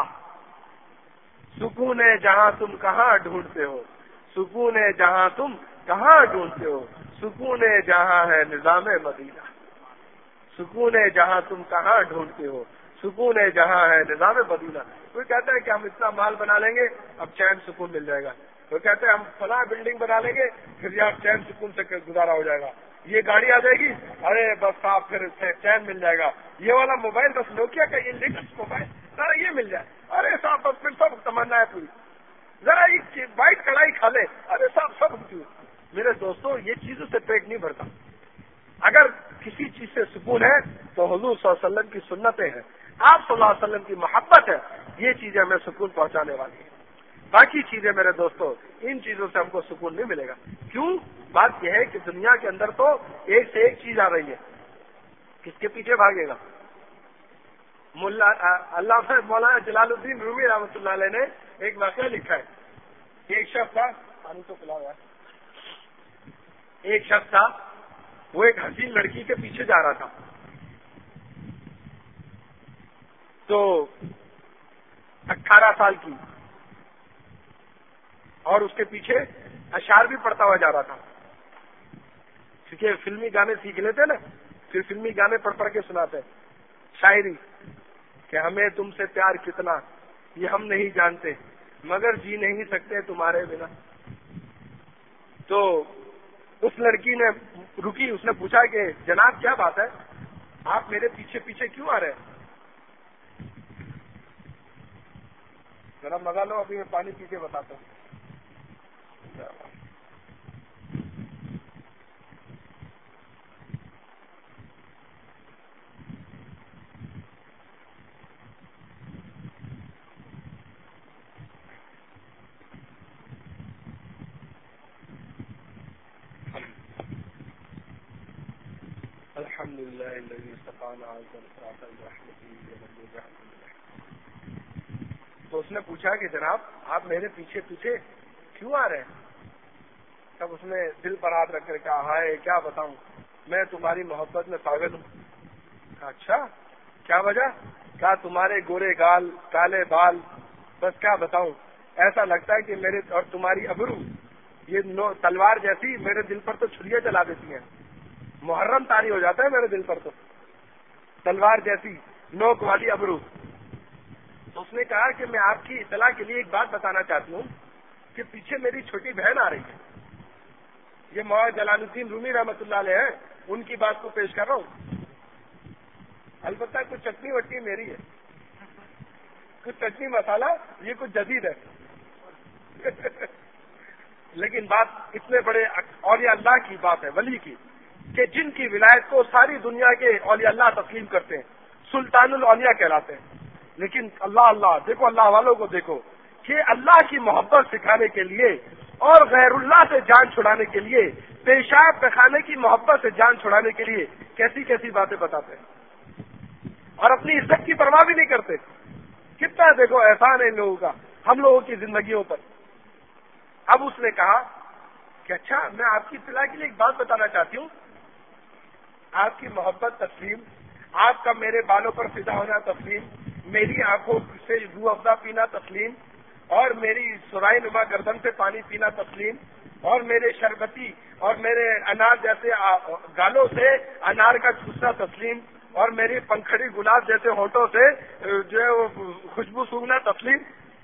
Speaker 1: سکون جہاں تم کہاں ڈھونڈتے ہو، سکون جہاں تم کہاں ڈھونڈتے ہو، سکون جہاں ہے نظام مدینہ، سکون جہاں تم کہاں ڈھونڈتے ہو، سکون جہاں ہے نظام مدینہ۔ کوئی کہتا ہے کہ ہم اتنا مال بنا لیں گے اب چین سکون مل جائے گا، کوئی کہتا ہے ہم فلاں بلڈنگ بنا لیں گے پھر یہاں چین سکون سے گزارا ہو جائے گا، یہ گاڑی آ جائے گی ارے بس صاحب پھر چین مل جائے گا، یہ والا موبائل بس نوکیا کا یہ لیٹسٹ موبائل ذرا یہ مل جائے، ارے صاحب بس پھر سب تمنا ہے پوری، ذرا ایک وائٹ کڑھائی کھا لے، ارے صاحب سب کیوں؟ میرے دوستوں یہ چیزوں سے پیٹ نہیں بھرتا۔ اگر کسی چیز سے سکون ہے تو حضور صلی اللہ علیہ وسلم کی سنتیں ہیں، آپ صلی اللہ علیہ وسلم کی محبت ہے، یہ چیزیں ہمیں سکون پہنچانے والی ہیں۔ باقی چیزیں میرے دوستو ان چیزوں سے ہم کو سکون نہیں ملے گا۔ کیوں؟ بات یہ ہے کہ دنیا کے اندر تو ایک سے ایک چیز آ رہی ہے، کس کے پیچھے بھاگے گا؟ اللہ مولانا جلال الدین رومی رحمۃ اللہ علیہ نے ایک واقعہ لکھا ہے. ایک شخص تھا, پانی تو پلاؤ یار. ایک شخص تھا, وہ ایک حسین لڑکی کے پیچھے جا رہا تھا. تو 18 سال کی, اور اس کے پیچھے اشعار بھی پڑھتا ہوا جا رہا تھا. کیونکہ فلمی گانے سیکھ لیتے نا, پھر فلمی گانے پڑھ کے سناتے شاعری کہ ہمیں تم سے پیار کتنا یہ ہم نہیں جانتے, مگر جی نہیں سکتے تمہارے بنا. تو اس لڑکی نے رکی, اس نے پوچھا کہ جناب کیا بات ہے, آپ میرے پیچھے پیچھے کیوں آ رہے ہیں؟ ذرا مزہ لو, ابھی میں پانی پی کے بتاتا ہوں. الحمد للہ الذی استقام عزم صراط الرحمن. تو اس نے پوچھا کہ جناب آپ میرے پیچھے پیچھے کیوں آ رہے ہیں؟ تب اس نے دل پر ہاتھ رکھ کر کہا, ہائے کیا بتاؤں, میں تمہاری محبت میں پاگل ہوں. اچھا کیا وجہ؟ کیا تمہارے گورے گال کالے بال, بس کیا بتاؤں, ایسا لگتا ہے کہ میرے اور تمہاری ابرو یہ تلوار جیسی میرے دل پر تو چھریاں چلا دیتی ہیں. محرم طاری ہو جاتا ہے میرے دل پر تو, تلوار جیسی نوک والی ابرو. تو اس نے کہا کہ میں آپ کی اطلاع کے لیے ایک بات بتانا چاہتی ہوں کہ پیچھے میری چھوٹی بہن آ رہی ہے. یہ مولانا جلال الدین رومی رحمۃ اللہ علیہ ہیں, ان کی بات کو پیش کر رہا ہوں. البتہ کچھ چٹنی وٹنی میری ہے, کچھ چٹنی مسالہ یہ کچھ جدید ہے. لیکن بات اتنے بڑے اولیاء اللہ کی بات ہے, ولی کی, کہ جن کی ولایت کو ساری دنیا کے اولیاء اللہ تسلیم کرتے ہیں, سلطان الاولیاء کہلاتے ہیں. لیکن اللہ دیکھو, اللہ والوں کو دیکھو کہ اللہ کی محبت سکھانے کے لیے اور غیر اللہ سے جان چھڑانے کے لیے, پیشاب پخانے کی محبت سے جان چھڑانے کے لیے کیسی کیسی باتیں بتاتے ہیں, اور اپنی عزت کی پرواہ بھی نہیں کرتے. کتنا دیکھو احسان ہے ان لوگوں کا ہم لوگوں کی زندگیوں پر. اب اس نے کہا کہ اچھا میں آپ کی اطلاع کے لیے ایک بات بتانا چاہتی ہوں, آپ کی محبت تسلیم, آپ کا میرے بالوں پر فدا ہونا تسلیم, میری آنکھوں سے روح افزا پینا تسلیم, اور میری سرائی نما گردن سے پانی پینا تسلیم, اور میرے شربتی اور میرے انار جیسے گالوں سے انار کا چوسنا تسلیم, اور میری پنکھڑی گلاب جیسے ہونٹوں سے جو ہے وہ خوشبو سونگنا تسلیم.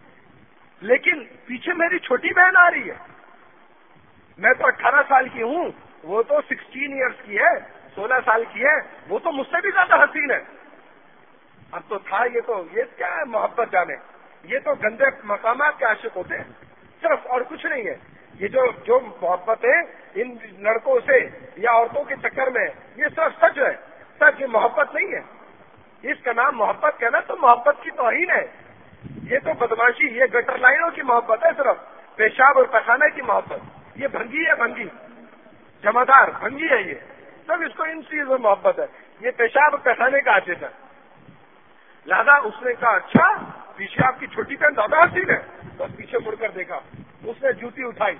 Speaker 1: لیکن پیچھے میری چھوٹی بہن آ رہی ہے, میں تو 18 سال کی ہوں, وہ تو 16 ایئرس کی ہے, 16 سال کی ہے, وہ تو مجھ سے بھی زیادہ حسین ہے. اب تو تھا یہ کیا ہے محبت جانے, یہ تو گندے مقامات کے عاشق ہوتے ہیں صرف, اور کچھ نہیں ہے. یہ جو محبت ہے ان لڑکوں سے یا عورتوں کے چکر میں, یہ صرف سچ ہے, سچ, یہ محبت نہیں ہے. اس کا نام محبت کہنا تو محبت کی توہین ہے. یہ تو بدماشی, یہ گٹر لائنوں کی محبت ہے, صرف پیشاب اور پخانے کی محبت. یہ بھنگی ہے, بھنگی جمعدار بھنگی ہے, یہ سب اس کو ان چیزوں میں محبت ہے. یہ پیشاب اور پخانے کا عاشق ہے. لہذا اس نے کہا اچھا پیچھے آپ کی چھوٹی بہن زیادہ حسین ہے. بس پیچھے مڑ کر دیکھا, اس نے جوتی اٹھائی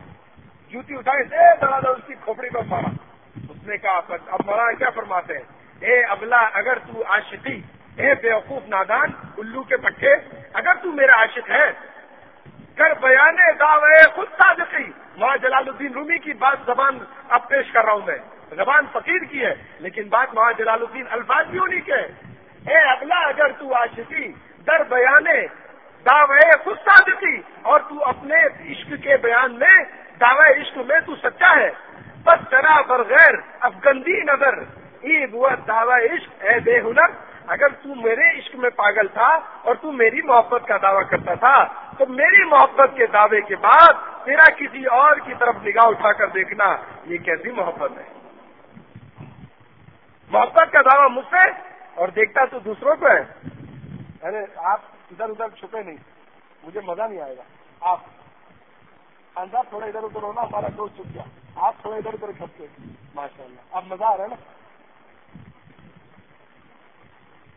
Speaker 1: دراز اس کی کھوپڑی پر مارا. اس نے کہا اب مولانا کیا فرماتے ہیں, اے ابلا اگر تو عاشقی, اے بیوقوف نادان الو کے پٹھے, اگر تو میرا عاشق ہے کر بیان دعوے خود صادقی. مولانا جلال الدین رومی کی بات زبان اب پیش کر رہا ہوں میں, زبان فقیر کی ہے لیکن بات مولانا جلال الدین الفاظ بھی انہیں کے. اے ابلا اگر تو عاشقی در بیانے دعوے خود صادقی, اور تو اپنے عشق کے بیان میں دعوے عشق میں تو سچا ہے, بس ترا برغیر افغندی نظر ای بوت دعوی عشق اے بے ہنر. اگر تو میرے عشق میں پاگل تھا اور تو میری محبت کا دعویٰ کرتا تھا تو میری محبت کے دعوے کے بعد تیرا کسی اور کی طرف نگاہ اٹھا کر دیکھنا, یہ کیسی محبت ہے؟ محبت کا دعویٰ مجھ سے اور دیکھتا تو دوسروں کو ہے. ارے آپ ادھر ادھر چھپے نہیں, مجھے مزہ نہیں آئے گا. آپ اندر تھوڑا ادھر ادھر ہونا, ہمارا دوست چھپ گیا, آپ تھوڑا ادھر ادھر چھپتے, ماشاء اللہ اب مزہ آ رہا ہے نا.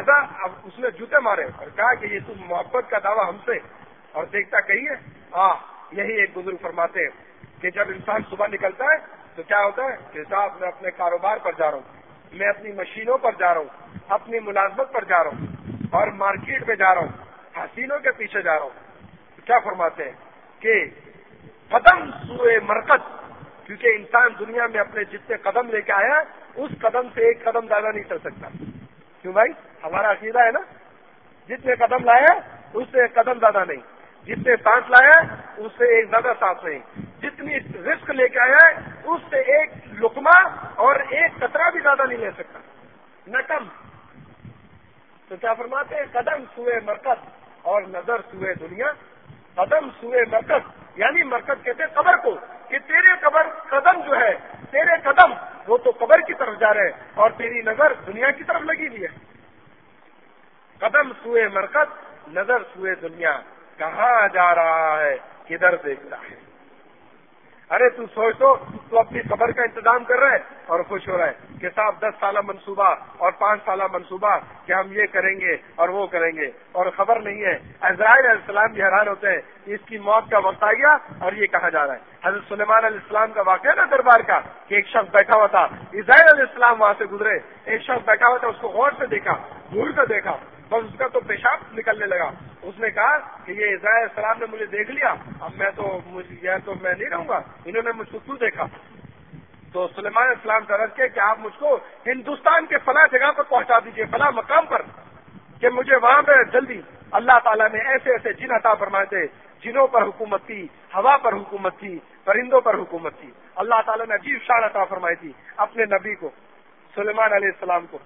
Speaker 1: لہذا اب اس نے جوتے مارے اور کہا کہ یہ تم محبت کا دعویٰ ہم سے اور دیکھتا کہیے. یہی ایک بزرگ فرماتے ہیں کہ جب انسان صبح نکلتا ہے تو کیا ہوتا ہے کہ صاحب میں اپنے کاروبار پر جا رہا ہوں, میں اپنی مشینوں پر جا رہا ہوں, اپنی ملازمت پر جا رہا ہوں اور مارکیٹ میں جا رہا ہوں, حسینوں کے پیچھے جا رہا ہوں. کیا فرماتے ہیں کہ قدم سوئے مرکز, کیونکہ انسان دنیا میں اپنے جتنے قدم لے کے آیا اس قدم سے ایک قدم زیادہ نہیں چل سکتا. کیوں بھائی؟ ہمارا عقیدہ ہے نا, جتنے قدم لائے اس سے ایک قدم زیادہ نہیں, جتنے سانس لائے اس سے ایک زیادہ سانس نہیں, جتنی رزق لے کے آیا اس سے ایک لقمہ اور ایک قطرہ بھی زیادہ نہیں لے سکتا, نہ کم. تو کیا فرماتے ہیں؟ قدم سوئے مرکز اور نظر سوئے دنیا. قدم سوئے مرکز یعنی مرکز کہتے ہیں قبر کو, کہ تیرے قدم جو ہے, تیرے قدم وہ تو قبر کی طرف جا رہے ہیں اور تیری نظر دنیا کی طرف لگی ہوئی ہے. قدم سوئے مرکز نظر سوئے دنیا, کہاں جا رہا ہے کدھر دیکھ رہا ہے. ارے تو سوچ تو اپنی قبر کا انتظام کر رہا ہے اور خوش ہو رہا ہے کہ صاحب 10 سالہ منصوبہ اور 5 سالہ منصوبہ کہ ہم یہ کریں گے اور وہ کریں گے, اور خبر نہیں ہے. عزرائیل علیہ السلام بھی حیران ہوتے ہیں کہ اس کی موت کا وقت آ گیا اور یہ کہاں جا رہا ہے. حضرت سلیمان علیہ السلام کا واقعہ نا دربار کا, کہ ایک شخص بیٹھا ہوا تھا, عزرائیل علیہ السلام وہاں سے گزرے, ایک شخص بیٹھا ہوا تھا, اس کو غور سے دیکھا, دور سے دیکھا, بس اس کا تو پیشاب نکلنے لگا. اس نے کہا کہ یہ عزرائیل علیہ السلام نے مجھے دیکھ لیا, اب میں نہیں رہوں گا, انہوں نے مجھ کو کیوں دیکھا. تو سلیمان علیہ السلام سے عرض کیا کہ آپ مجھ کو ہندوستان کے فلاں جگہ پر پہنچا دیجئے, فلاں مقام پر, کہ مجھے وہاں پہ جلدی. اللہ تعالیٰ نے ایسے ایسے جن عطا فرمائے تھے, جنوں پر حکومت تھی, ہوا پر حکومت تھی, پرندوں پر حکومت تھی. اللہ تعالیٰ نے عجیب شان عطا فرمائی تھی اپنے نبی کو, سلیمان علیہ السلام کو.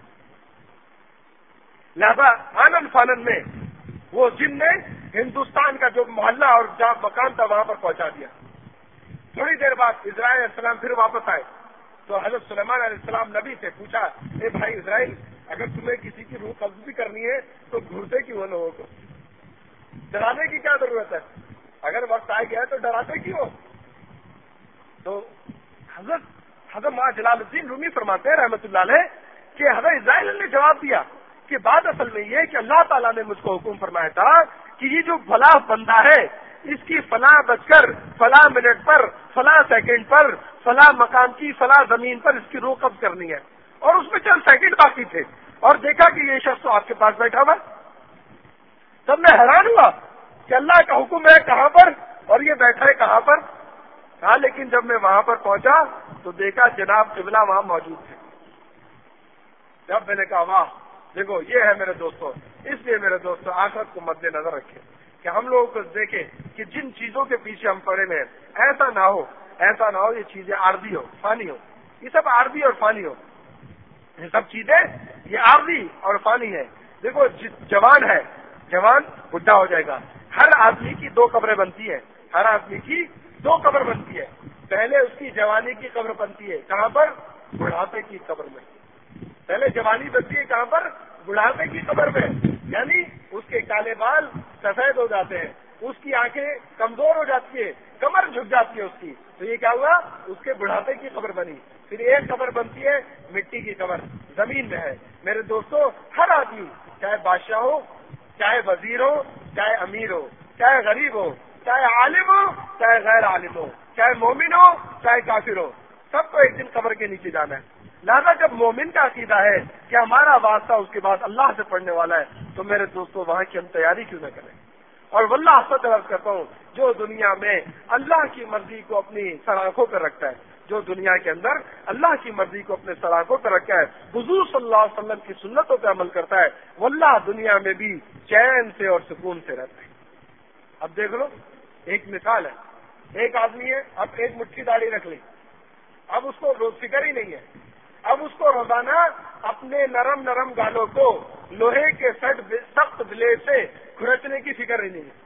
Speaker 1: لہذا آنن فانن میں وہ جن نے ہندوستان کا جو محلہ اور جہاں مقام تھا وہاں پر پہنچا دیا. تھوڑی دیر بعد اسرائیل علیہ السلام پھر واپس آئے تو حضرت سلیمان علیہ السلام نبی سے پوچھا, اے بھائی اسرائیل, اگر تمہیں کسی کی روح قبض بھی کرنی ہے تو گھرتے کیوں لوگوں کو, ڈرانے کی کیا ضرورت ہے؟ اگر وقت آ گیا تو ڈراتے کیوں؟ تو حضرت ماں جلال الدین رومی فرماتے ہیں رحمۃ اللہ علیہ کہ حضرت اسرائیل نے جواب دیا کہ بات اصل میں یہ کہ اللہ تعالیٰ نے مجھ کو حکم فرمایا تھا کہ یہ جو فلاں بندہ ہے اس کی فلاں بج کر فلاں منٹ پر فلاں سیکنڈ پر فلاں مقام کی فلاں زمین پر اس کی روح قبض کرنی ہے, اور اس میں چند سیکنڈ باقی تھے اور دیکھا کہ یہ شخص تو آپ کے پاس بیٹھا ہوا. تب میں حیران ہوا کہ اللہ کا حکم ہے کہاں پر اور یہ بیٹھا ہے کہاں پر. کہا لیکن جب میں وہاں پر پہنچا تو دیکھا جناب قبلہ وہاں موجود تھے. جب میں نے کہا واہ, دیکھو یہ ہے میرے دوستوں, اس لیے میرے دوستوں آخرت کو مد نظر رکھیں کہ ہم لوگوں کو دیکھیں کہ جن چیزوں کے پیچھے ہم پڑے ہوئے ہیں ایسا نہ ہو یہ چیزیں عارضی ہو, فانی ہو. یہ سب عارضی اور فانی ہو, یہ سب چیزیں یہ عارضی اور فانی ہے. دیکھو جوان ہے, جوان بڈھا ہو جائے گا. ہر آدمی کی 2 قبریں بنتی ہیں, ہر آدمی کی 2 قبر بنتی ہے. پہلے اس کی جوانی کی قبر بنتی ہے, کہاں پر؟ بڑھاپے کی قبر میں. پہلے جوانی بنتی ہے کہاں پر؟ بڑھاپے کی قبر میں. یعنی اس کے کالے بال سفید ہو جاتے ہیں, اس کی آنکھیں کمزور ہو جاتی ہے, کمر جھک جاتی ہے اس کی. تو یہ کیا ہوا؟ اس کے بڑھاپے کی قبر بنی. پھر ایک قبر بنتی ہے مٹی کی قبر, زمین میں ہے. میرے دوستوں ہر آدمی چاہے بادشاہ ہو, چاہے وزیر ہو, چاہے امیر ہو, چاہے غریب ہو, چاہے عالم ہو, چاہے غیر عالم ہو, چاہے مومن ہو, چاہے کافر ہو, سب کو ایک دن قبر کے نیچے جانا ہے. لہذا جب مومن کا عقیدہ ہے کہ ہمارا واسطہ اس کے بعد اللہ سے پڑھنے والا ہے, تو میرے دوستوں وہاں کی ہم تیاری کیوں نہ کریں. اور واللہ حسد عرض کرتا ہوں, جو دنیا میں اللہ کی مرضی کو اپنی سراخوں پر رکھتا ہے, جو دنیا کے اندر اللہ کی مرضی کو اپنے سراخوں پر رکھا ہے, حضور صلی اللہ علیہ وسلم کی سنتوں پہ عمل کرتا ہے, واللہ دنیا میں بھی چین سے اور سکون سے رہتا ہے. اب دیکھ لو, ایک مثال ہے, ایک آدمی ہے, اب ایک مٹھی داڑھی رکھ لی, اب اس کو فکر ہی نہیں ہے, اب اس کو روزانہ اپنے نرم نرم گالوں کو لوہے کے سخت بلیڈ سے کھرچنے کی فکر ہی نہیں ہے.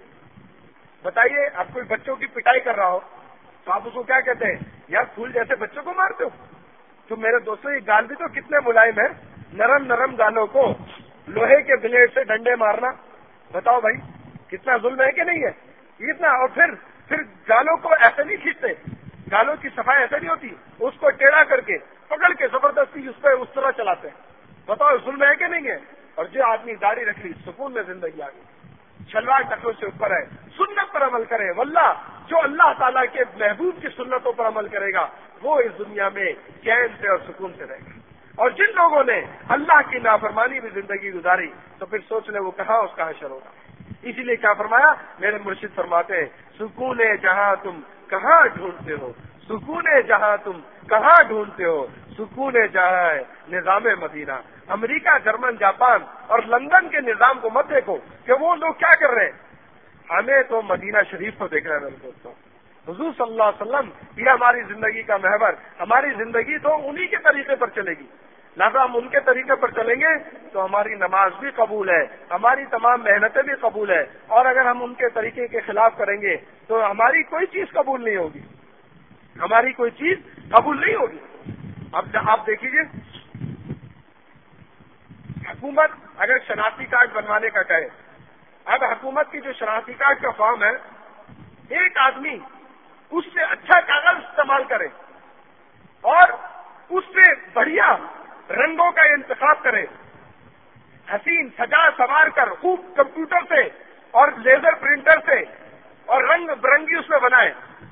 Speaker 1: بتائیے آپ کوئی بچوں کی پٹائی کر رہا ہو تو آپ اس کو کیا کہتے ہیں؟ یار پھول جیسے بچوں کو مارتے ہو. تو میرے دوستوں یہ گال بھی تو کتنے ملائم ہے, نرم نرم گالوں کو لوہے کے بلیڈ سے ڈنڈے مارنا. بتاؤ بھائی کتنا ظلم ہے کہ نہیں ہے اتنا. اور پھر گالوں کو ایسے نہیں کھینچتے, گالوں کی صفائی ایسے نہیں ہوتی, اس کو ٹیڑھا کر کے پکڑ کے زبردستی اس پہ اس طرح چلاتے ہیں. بتاؤ ظلم ہے کہ نہیں ہے؟ اور جو آدمی داڑھی رکھ لی سکون میں زندگی آ گئی، شلوار ٹکروں سے اوپر ہے، سنت پر عمل کرے، واللہ جو اللہ تعالیٰ کے محبوب کی سنتوں پر عمل کرے گا وہ اس دنیا میں چین سے اور سکون سے رہے گا۔ اور جن لوگوں نے اللہ کی نافرمانی میں زندگی گزاری تو پھر سوچ لیں وہ کہاں اس کا حشر ہوگا۔ اسی لیے کیا فرمایا میرے مرشد فرماتے ہیں، سکون جہاں تم کہاں ڈھونڈتے ہو، سکون جہاں تم کہاں ڈھونڈتے ہو، سکون جہاں ہے نظام مدینہ۔ امریکہ، جرمن، جاپان اور لندن کے نظام کو مت دیکھو کہ وہ لوگ کیا کر رہے ہیں، ہمیں تو مدینہ شریف کو دیکھ رہے ہیں میرے دوستوں۔ حضور صلی اللہ علیہ وسلم یہ ہماری زندگی کا محور، ہماری زندگی تو انہی کے طریقے پر چلے گی، لہذا ہم ان کے طریقے پر چلیں گے تو ہماری نماز بھی قبول ہے، ہماری تمام محنتیں بھی قبول ہے، اور اگر ہم ان کے طریقے کے خلاف کریں گے تو ہماری کوئی چیز قبول نہیں ہوگی، ہماری کوئی چیز قبول نہیں ہوگی۔ اب آپ دیکھیے، حکومت اگر شناختی کارڈ بنوانے کا کہے، اب حکومت کی جو شناختی کارڈ کا فارم ہے، ایک آدمی اس سے اچھا کاغذ استعمال کرے اور اس سے بڑھیا رنگوں کا انتخاب کرے، حسین سجا سوار کر خوب کمپیوٹر سے اور لیزر پرنٹر سے اور رنگ برنگی اس میں بنائے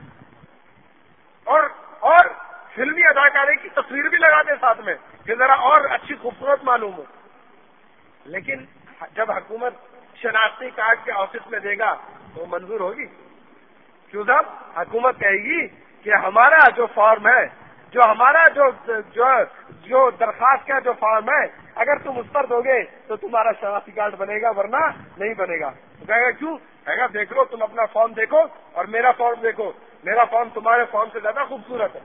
Speaker 1: اور فلمی اداکارے کی تصویر بھی لگا دے ساتھ میں کہ ذرا اور اچھی خوبصورت معلوم ہو، لیکن جب حکومت شناختی کارڈ کے آفس میں دے گا تو منظور ہوگی؟ کیوں صاحب؟ حکومت کہے گی کہ ہمارا جو فارم ہے، جو ہمارا جو درخواست کا جو فارم ہے، اگر تم اس پر دو گے تو تمہارا شناختی کارڈ بنے گا، ورنہ نہیں بنے گا۔ تو کہے گا کیوں؟ کہے گا دیکھ لو، تم اپنا فارم دیکھو اور میرا فارم دیکھو، میرا فارم تمہارے فارم سے زیادہ خوبصورت ہے۔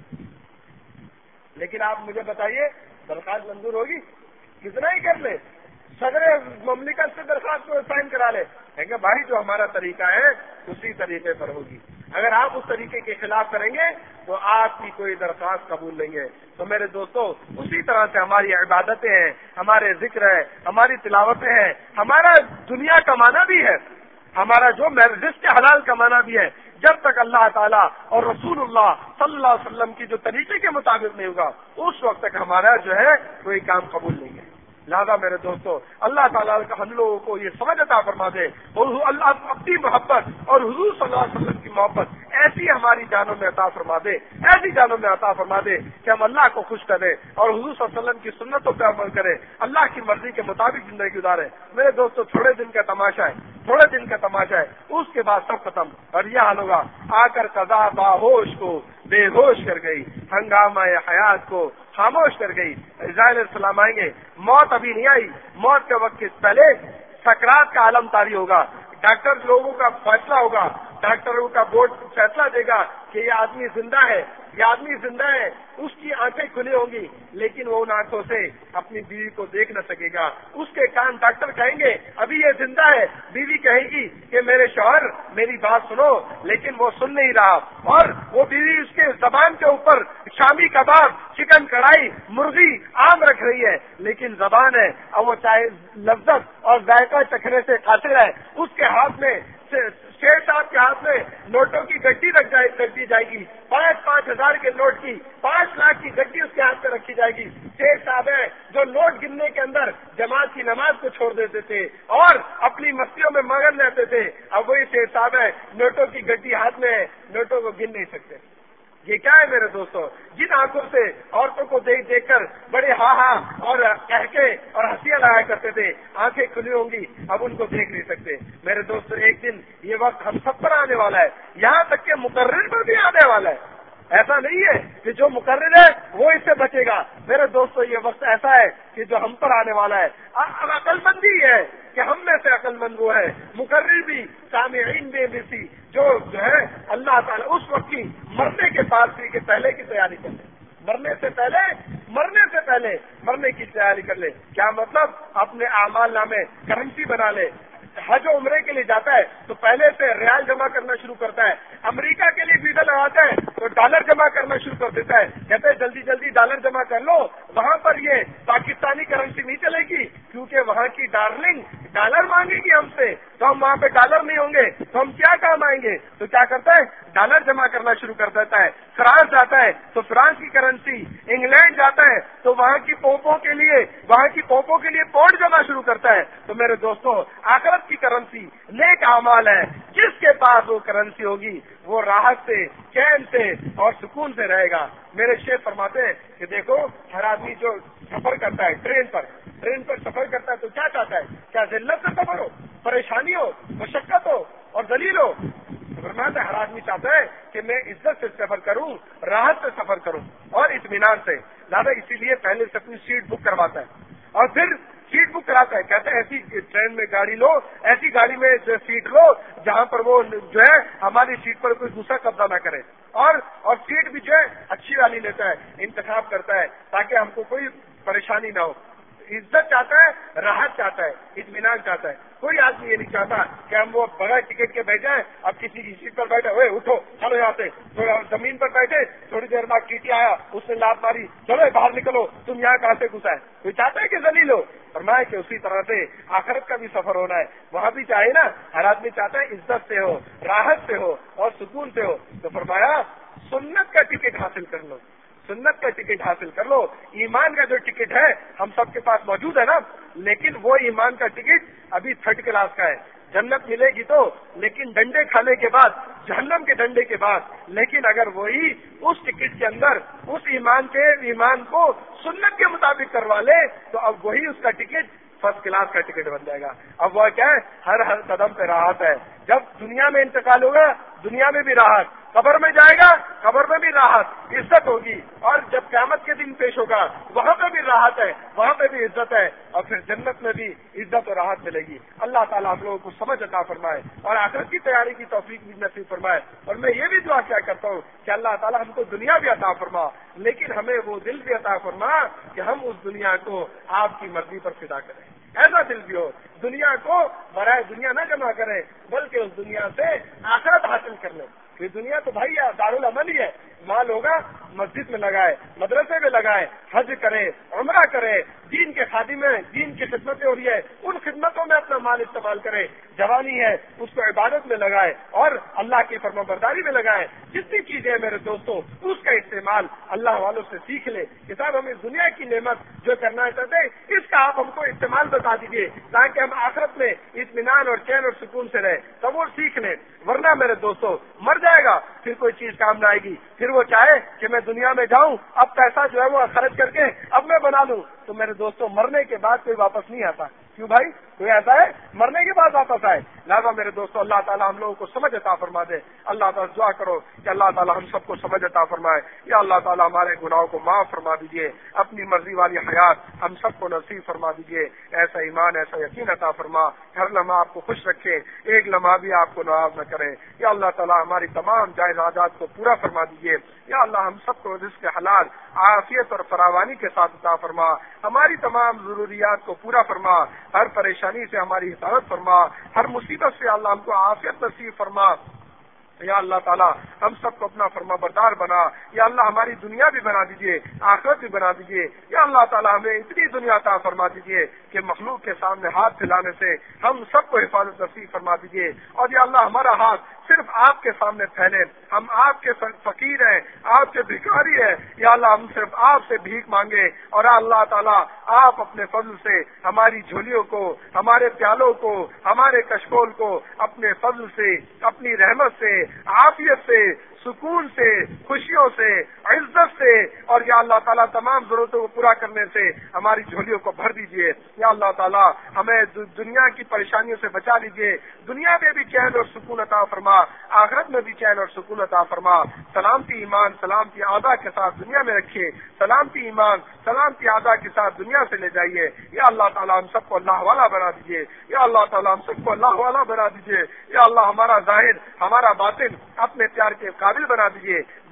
Speaker 1: لیکن آپ مجھے بتائیے درخواست منظور ہوگی؟ کتنا ہی کر لے، صدر مملکت سے درخواست کو سائن کرا لے، کہیں گے بھائی جو ہمارا طریقہ ہے اسی طریقے پر ہوگی، اگر آپ اس طریقے کے خلاف کریں گے تو آپ کی کوئی درخواست قبول نہیں ہے۔ تو میرے دوستو، اسی طرح سے ہماری عبادتیں ہیں، ہمارے ذکر ہے، ہماری تلاوتیں ہیں، ہمارا دنیا کمانا بھی ہے، ہمارا جو رزق کے حلال کمانا بھی ہے، جب تک اللہ تعالیٰ اور رسول اللہ صلی اللہ علیہ وسلم کی جو طریقے کے مطابق نہیں ہوگا اس وقت تک ہمارا جو ہے کوئی کام قبول نہیں ہے۔ لہذا میرے دوستو، اللہ تعالیٰ کا ہم لوگوں کو یہ سمجھ عطا فرما دے اور اللہ اپنی محبت اور حضور صلی اللہ علیہ وسلم کی محبت ایسی ہماری جانوں میں عطا فرما دے، ایسی جانوں میں عطا فرما دے کہ ہم اللہ کو خوش کریں اور حضور صلی اللہ علیہ وسلم کی سنتوں پہ عمل کریں، اللہ کی مرضی کے مطابق زندگی گزارے۔ میرے دوستو، تھوڑے دن کا تماشا ہے، تھوڑے دن کا تماشا ہے، اس کے بعد سب ختم، اور یہ حال ہوگا آ کر قضا باہوش کو بے ہوش کر گئی، ہنگامہ حیات کو خاموش کر گئی۔ اسرائیل السلام آئیں گے، موت ابھی نہیں آئی، موت کے وقت سے پہلے سکرات کا عالم طاری ہوگا، ڈاکٹر لوگوں کا فیصلہ ہوگا، ڈاکٹروں کا بورڈ فیصلہ دے گا کہ یہ آدمی زندہ ہے، یہ آدمی زندہ ہے، اس کی آنکھیں کھلی ہوں گی لیکن وہ ان آنکھوں سے اپنی بیوی کو دیکھ نہ سکے گا، اس کے کان ڈاکٹر کہیں گے ابھی یہ زندہ ہے، بیوی کہے گی کہ میرے شوہر میری بات سنو، لیکن وہ سن نہیں رہا، اور وہ بیوی اس کے زبان کے اوپر شامی کباب، چکن کڑھائی، مرغی عام رکھ رہی ہے لیکن زبان ہے اور وہ چاہے لذت اور ذائقہ چکھنے سے قاصر ہے، اس کے ہاتھ میں شیر صاحب کے ہاتھ میں نوٹوں کی گڈی رکھ دی جائے گی، 5,000 5,000 کے نوٹ کی 5 لاکھ کی گڈی اس کے ہاتھ میں رکھی جائے گی۔ شیر صاحب ہے جو نوٹ گننے کے اندر جماعت کی نماز کو چھوڑ دیتے تھے اور اپنی مستیوں میں مگن رہتے تھے، اب وہی شیر صاحب ہے نوٹوں کی گڈی ہاتھ میں ہے، نوٹوں کو گن نہیں سکتے۔ یہ کیا ہے میرے دوستو؟ جن آنکھوں سے عورتوں کو دیکھ دیکھ کر بڑے ہاں اور کہکے اور ہنسیاں لگایا کرتے تھے، آنکھیں کھلی ہوں گی، اب ان کو دیکھ نہیں سکتے۔ میرے دوستو، ایک دن یہ وقت ہم سب پر آنے والا ہے، یہاں تک کہ مقرر پر بھی آنے والا ہے۔ ایسا نہیں ہے کہ جو مقرر ہے وہ اس سے بچے گا۔ میرے دوستو، یہ وقت ایسا ہے کہ جو ہم پر آنے والا ہے، اب عقل مندی ہے کہ ہم میں سے عقل مند وہ ہے، مقرر بھی، سامعین بھی جو ہے اللہ تعالیٰ اس وقت کی مرنے کے بعد کے پہلے کی تیاری کر لے، مرنے سے پہلے مرنے کی تیاری کر لے۔ کیا مطلب؟ اپنے اعمال نامے کرنسی بنا لے، حج و عمرے کے لیے جاتا ہے تو پہلے سے ریال جمع کرنا شروع کرتا ہے. امریکہ کے لیے ویزا لگاتا ہے تو ڈالر جمع کرنا شروع کر دیتا ہے. کہتے ہیں جلدی جلدی ڈالر جمع کر لو, وہاں پر یہ پاکستانی کرنسی نہیں چلے گی کیونکہ وہاں کی ڈارلنگ ڈالر مانگے گی ہم سے, تو ہم وہاں پہ ڈالر نہیں ہوں گے تو ہم کیا کام آئیں گے. تو کیا کرتا ہے, ڈالر جمع کرنا شروع کر دیتا ہے. فرانس جاتا ہے تو فرانس کی کرنسی, انگلینڈ جاتا ہے تو وہاں کی پوپوں کے لیے پونڈ جمع شروع کرتا ہے. تو میرے دوستوں, آخرت کی کرنسی نیک اعمال ہے. جس کے پاس وہ کرنسی ہوگی وہ راحت سے, چین سے اور سکون سے رہے گا. میرے شیخ فرماتے ہیں کہ دیکھو, ہر آدمی جو سفر کرتا ہے ٹرین پر سفر کرتا ہے تو کیا چاہتا ہے, کیا ذلت سے سفر ہو, پریشانی ہو, مشقت ہو اور ذلیل ہو. فرماتا ہے ہر آدمی چاہتا ہے کہ میں عزت سے سفر کروں, راحت سے سفر کروں اور اطمینان سے. زیادہ اسی لیے پہلے سے اپنی سیٹ بک کرواتا ہے اور پھر سیٹ بک کراتا ہے. کہتے ہیں ایسی ٹرین میں گاڑی لو, ایسی گاڑی میں سیٹ لو جہاں پر وہ جو ہے ہماری سیٹ پر کوئی دوسرا قبضہ نہ کرے, اور سیٹ بھی جو ہے اچھی والی لیتا ہے, انتخاب کرتا ہے تاکہ ہم کو کوئی پریشانی نہ ہو. عزت چاہتا ہے, راحت چاہتا ہے, اطمینان چاہتا ہے. کوئی آدمی یہ نہیں چاہتا کہ ہم وہ بغیر ٹکٹ کے بیٹھے ہیں, اب کسی کی سیٹ پر بیٹھے, اوے اٹھو چلو یہاں سے, زمین پر بیٹھے, تھوڑی دیر بعد ٹی ٹی آیا, اس نے لات ماری, چلو باہر نکلو, تم یہاں کہاں سے گھسا ہے. کوئی چاہتا ہے کہ ذلیل ہو. فرمایا کہ اسی طرح سے آخرت کا بھی سفر ہونا ہے, وہاں بھی چاہے نا, ہر آدمی چاہتا ہے عزت سے ہو, راحت سے ہو اور سکون سے ہو. تو فرمایا سنت کا ٹکٹ حاصل کر لو, سنت کا ٹکٹ حاصل کر لو. ایمان کا جو ٹکٹ ہے ہم سب کے پاس موجود ہے نا, لیکن وہ ایمان کا ٹکٹ ابھی تھرڈ کلاس کا ہے. جنت ملے گی تو, لیکن ڈنڈے کھانے کے بعد, جہنم کے ڈنڈے کے بعد. لیکن اگر وہی اس ٹکٹ کے اندر اس ایمان کو سنت کے مطابق کروا لے تو اب وہی اس کا ٹکٹ فرسٹ کلاس کا ٹکٹ بن جائے گا. اب وہ کیا ہے, ہر قدم پہ راحت ہے. جب دنیا میں انتقال ہوگا دنیا میں بھی راحت, قبر میں جائے گا قبر میں بھی راحت, عزت ہوگی, اور جب قیامت کے دن پیش ہوگا وہاں پہ بھی راحت ہے, وہاں پہ بھی عزت ہے, اور پھر جنت میں بھی عزت اور راحت ملے گی. اللہ تعالیٰ ہم لوگوں کو سمجھ عطا فرمائے اور آخرت کی تیاری کی توفیق بھی نصیب فرمائے. اور میں یہ بھی دعا کیا کرتا ہوں کہ اللہ تعالیٰ ہم کو دنیا بھی عطا فرما, لیکن ہمیں وہ دل بھی عطا فرما کہ ہم اس دنیا کو آپ کی مرضی پر فدا کریں. ایسا دل بھی ہو, دنیا کو برائے دنیا نہ جمع کریں بلکہ اس دنیا سے آخرت حاصل کر لیں. یہ دنیا تو بھائی دارالعمل ہی ہے, مال ہوگا مسجد میں لگائے, مدرسے میں لگائے, حج کرے, عمرہ کرے, دین کے خادم میں دین کی خدمتیں ہو رہی ہے ان خدمتوں میں اپنا مال استعمال کرے. جوانی ہے اس کو عبادت میں لگائے اور اللہ کی فرما برداری میں لگائے. جتنی چیزیں ہیں میرے دوستوں اس کا استعمال اللہ والوں سے سیکھ لے کہ صاحب ہمیں دنیا کی نعمت جو کرنا چاہتے ہیں اس کا آپ ہم کو استعمال بتا دیجیے تاکہ ہم آخرت میں اطمینان اور چین اور سکون سے رہے, تب وہ سیکھ لیں. ورنہ میرے دوستوں مر جائے گا پھر کوئی چیز کام نہ آئے گی. پھر وہ چاہے کہ میں دنیا میں جاؤں, اب پیسہ جو ہے وہ خرچ کر کے اب میں بنا لوں, تو میرے دوستوں مرنے کے بعد کوئی واپس نہیں آتا. کیوں بھائی, کوئی ایسا ہے مرنے کے بعد واپس آئے؟ لہٰذا میرے دوستوں اللہ تعالیٰ ہم لوگوں کو سمجھ عطا فرما دے. اللہ تعالیٰ دعا کرو کہ اللہ تعالیٰ ہم سب کو سمجھ عطا فرمائے. یا اللہ تعالیٰ ہمارے گناہوں کو معاف فرما دیجیے, اپنی مرضی والی حیات ہم سب کو نصیب فرما دیجیے. ایسا ایمان ایسا یقین عطا فرما, ہر لمحہ آپ کو خوش رکھے, ایک لمحہ بھی آپ کو ناراض نہ کرے. یا اللہ تعالیٰ ہماری تمام جائز حاجات کو پورا فرما دیجیے. یا اللہ ہم سب کو رزق حلال, عافیت اور فراوانی کے ساتھ عطا فرما. ہماری تمام ضروریات کو پورا فرما, ہر پریشانی سے ہماری حفاظت فرما, ہر مصیبت سے اللہ ہم کو عافیت نصیب فرما. یا اللہ تعالیٰ ہم سب کو اپنا فرما بردار بنا. یا اللہ ہماری دنیا بھی بنا دیجیے, آخرت بھی بنا دیجیے. یا اللہ تعالیٰ ہمیں اتنی دنیا عطا فرما دیجیے کہ مخلوق کے سامنے ہاتھ پھیلانے سے ہم سب کو حفاظت نصیب فرما دیجیے. اور یا اللہ ہمارا ہاتھ صرف آپ کے سامنے پھیلے, ہم آپ کے فقیر ہیں, آپ کے بھکاری ہیں. یا اللہ ہم صرف آپ سے بھیک مانگے, اور اللہ تعالیٰ آپ اپنے فضل سے ہماری جھولیوں کو, ہمارے پیالوں کو, ہمارے کشکول کو اپنے فضل سے, اپنی رحمت سے, عافیت سے, سکون سے, خوشیوں سے, عزت سے, اور یا اللہ تعالیٰ تمام ضرورتوں کو پورا کرنے سے ہماری جھولیوں کو بھر دیجیے. یا اللہ تعالیٰ ہمیں دنیا کی پریشانیوں سے بچا لیجیے. دنیا میں بھی چین اور سکون عطا فرما, آخرت میں بھی چین اور سکون عطا فرما. سلامتی ایمان سلامتی اعضاء کے ساتھ دنیا میں رکھیے, سلامتی ایمان سلامتی اعضاء کے ساتھ دنیا سے لے جائیے. یا اللہ تعالیٰ ہم سب کو اللہ والا بنا دیجیے. یا اللہ تعالیٰ ہم سب کو اللہ والا بنا دیجیے. یا اللہ ہمارا ظاہر ہمارا باطن اپنے پیار کے قابل بنا دیجیے.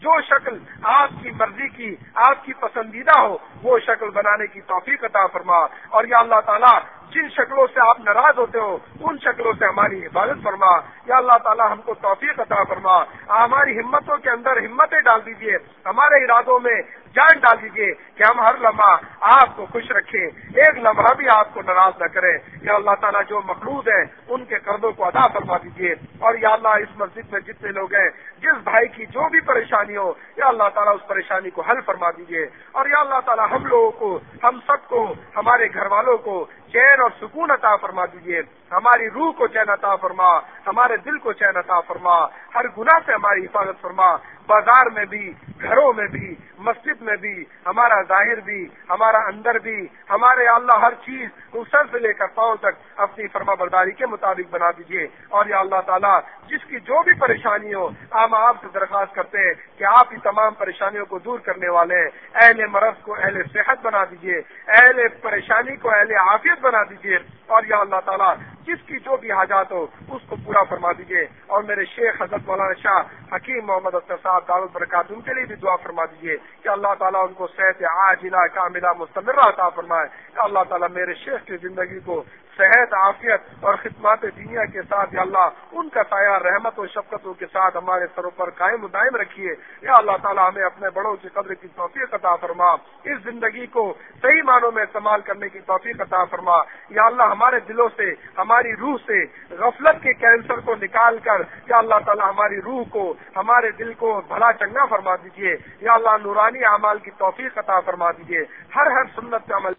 Speaker 1: جو شکل آپ کی مرضی کی، آپ کی پسندیدہ ہو، وہ شکل بنانے کی توفیق عطا فرما۔ اور یا اللہ تعالیٰ جن شکلوں سے آپ ناراض ہوتے ہو ان شکلوں سے ہماری حفاظت فرما۔ یا اللہ تعالیٰ ہم کو توفیق عطا فرما، ہماری ہمتوں کے اندر ہمتیں ڈال دیجیے، ہمارے ارادوں میں جان ڈال دیجیے کہ ہم ہر لمحہ آپ کو خوش رکھیں، ایک لمحہ بھی آپ کو ناراض نہ کریں۔ یا اللہ تعالیٰ جو مقروض ہیں ان کے قرضوں کو ادا فرما دیجیے۔ اور یا اللہ اس مسجد میں جتنے لوگ ہیں، جس بھائی کی جو بھی پریشانی ہو، یا اللہ تعالیٰ اس پریشانی کو حل فرما دیجیے۔ اور یا اللہ تعالیٰ ہم لوگوں کو، ہم سب کو، ہمارے گھر والوں کو چین اور سکون عطا فرما دیجیے، ہماری روح کو چین عطا فرما، ہمارے دل کو چین عطا فرما، ہر گناہ سے ہماری حفاظت فرما، بازار میں بھی، گھروں میں بھی، مسجد میں بھی، ہمارا ظاہر بھی، ہمارا اندر بھی، ہمارے اللہ ہر چیز سر سے لے کر پاؤں تک اپنی فرما برداری کے مطابق بنا دیجیے۔ اور یا اللہ تعالیٰ جس کی جو بھی پریشانی ہو، ہم آپ سے درخواست کرتے ہیں کہ آپ ہی تمام پریشانیوں کو دور کرنے والے ہیں۔ اہل مرض کو اہل صحت بنا دیجیے، اہل پریشانی کو اہل عافیت بنا دیجیے۔ اور یا اللہ تعالیٰ جس کی جو بھی حاجات ہو اس کو پورا فرما دیجیے۔ اور میرے شیخ حضرت مولانا شاہ حکیم محمد اختر صاحب دعوت برکات ان کے لیے بھی دعا فرما دیجیے کہ اللہ تعالیٰ ان کو صحت عاجلہ کاملہ مستمرہ عطا فرمائے۔ کہ اللہ تعالیٰ میرے شیخ کی زندگی کو صحت، عافیت اور خدمات دینیا کے ساتھ یا اللہ ان کا سایہ رحمت و شفقتوں کے ساتھ ہمارے سروں پر قائم و دائم رکھیے۔ یا اللہ تعالیٰ ہمیں اپنے بڑوں کی قدر کی توفیق عطا فرما، اس زندگی کو صحیح معنوں میں استعمال کرنے کی توفیق عطا فرما۔ یا اللہ ہمارے دلوں سے، ہماری روح سے غفلت کے کینسر کو نکال کر یا اللہ تعالیٰ ہماری روح کو، ہمارے دل کو بھلا چنگا فرما دیجیے۔ یا اللہ نورانی اعمال کی توفیق عطا فرما دیجیے، ہر سنت پہ عمل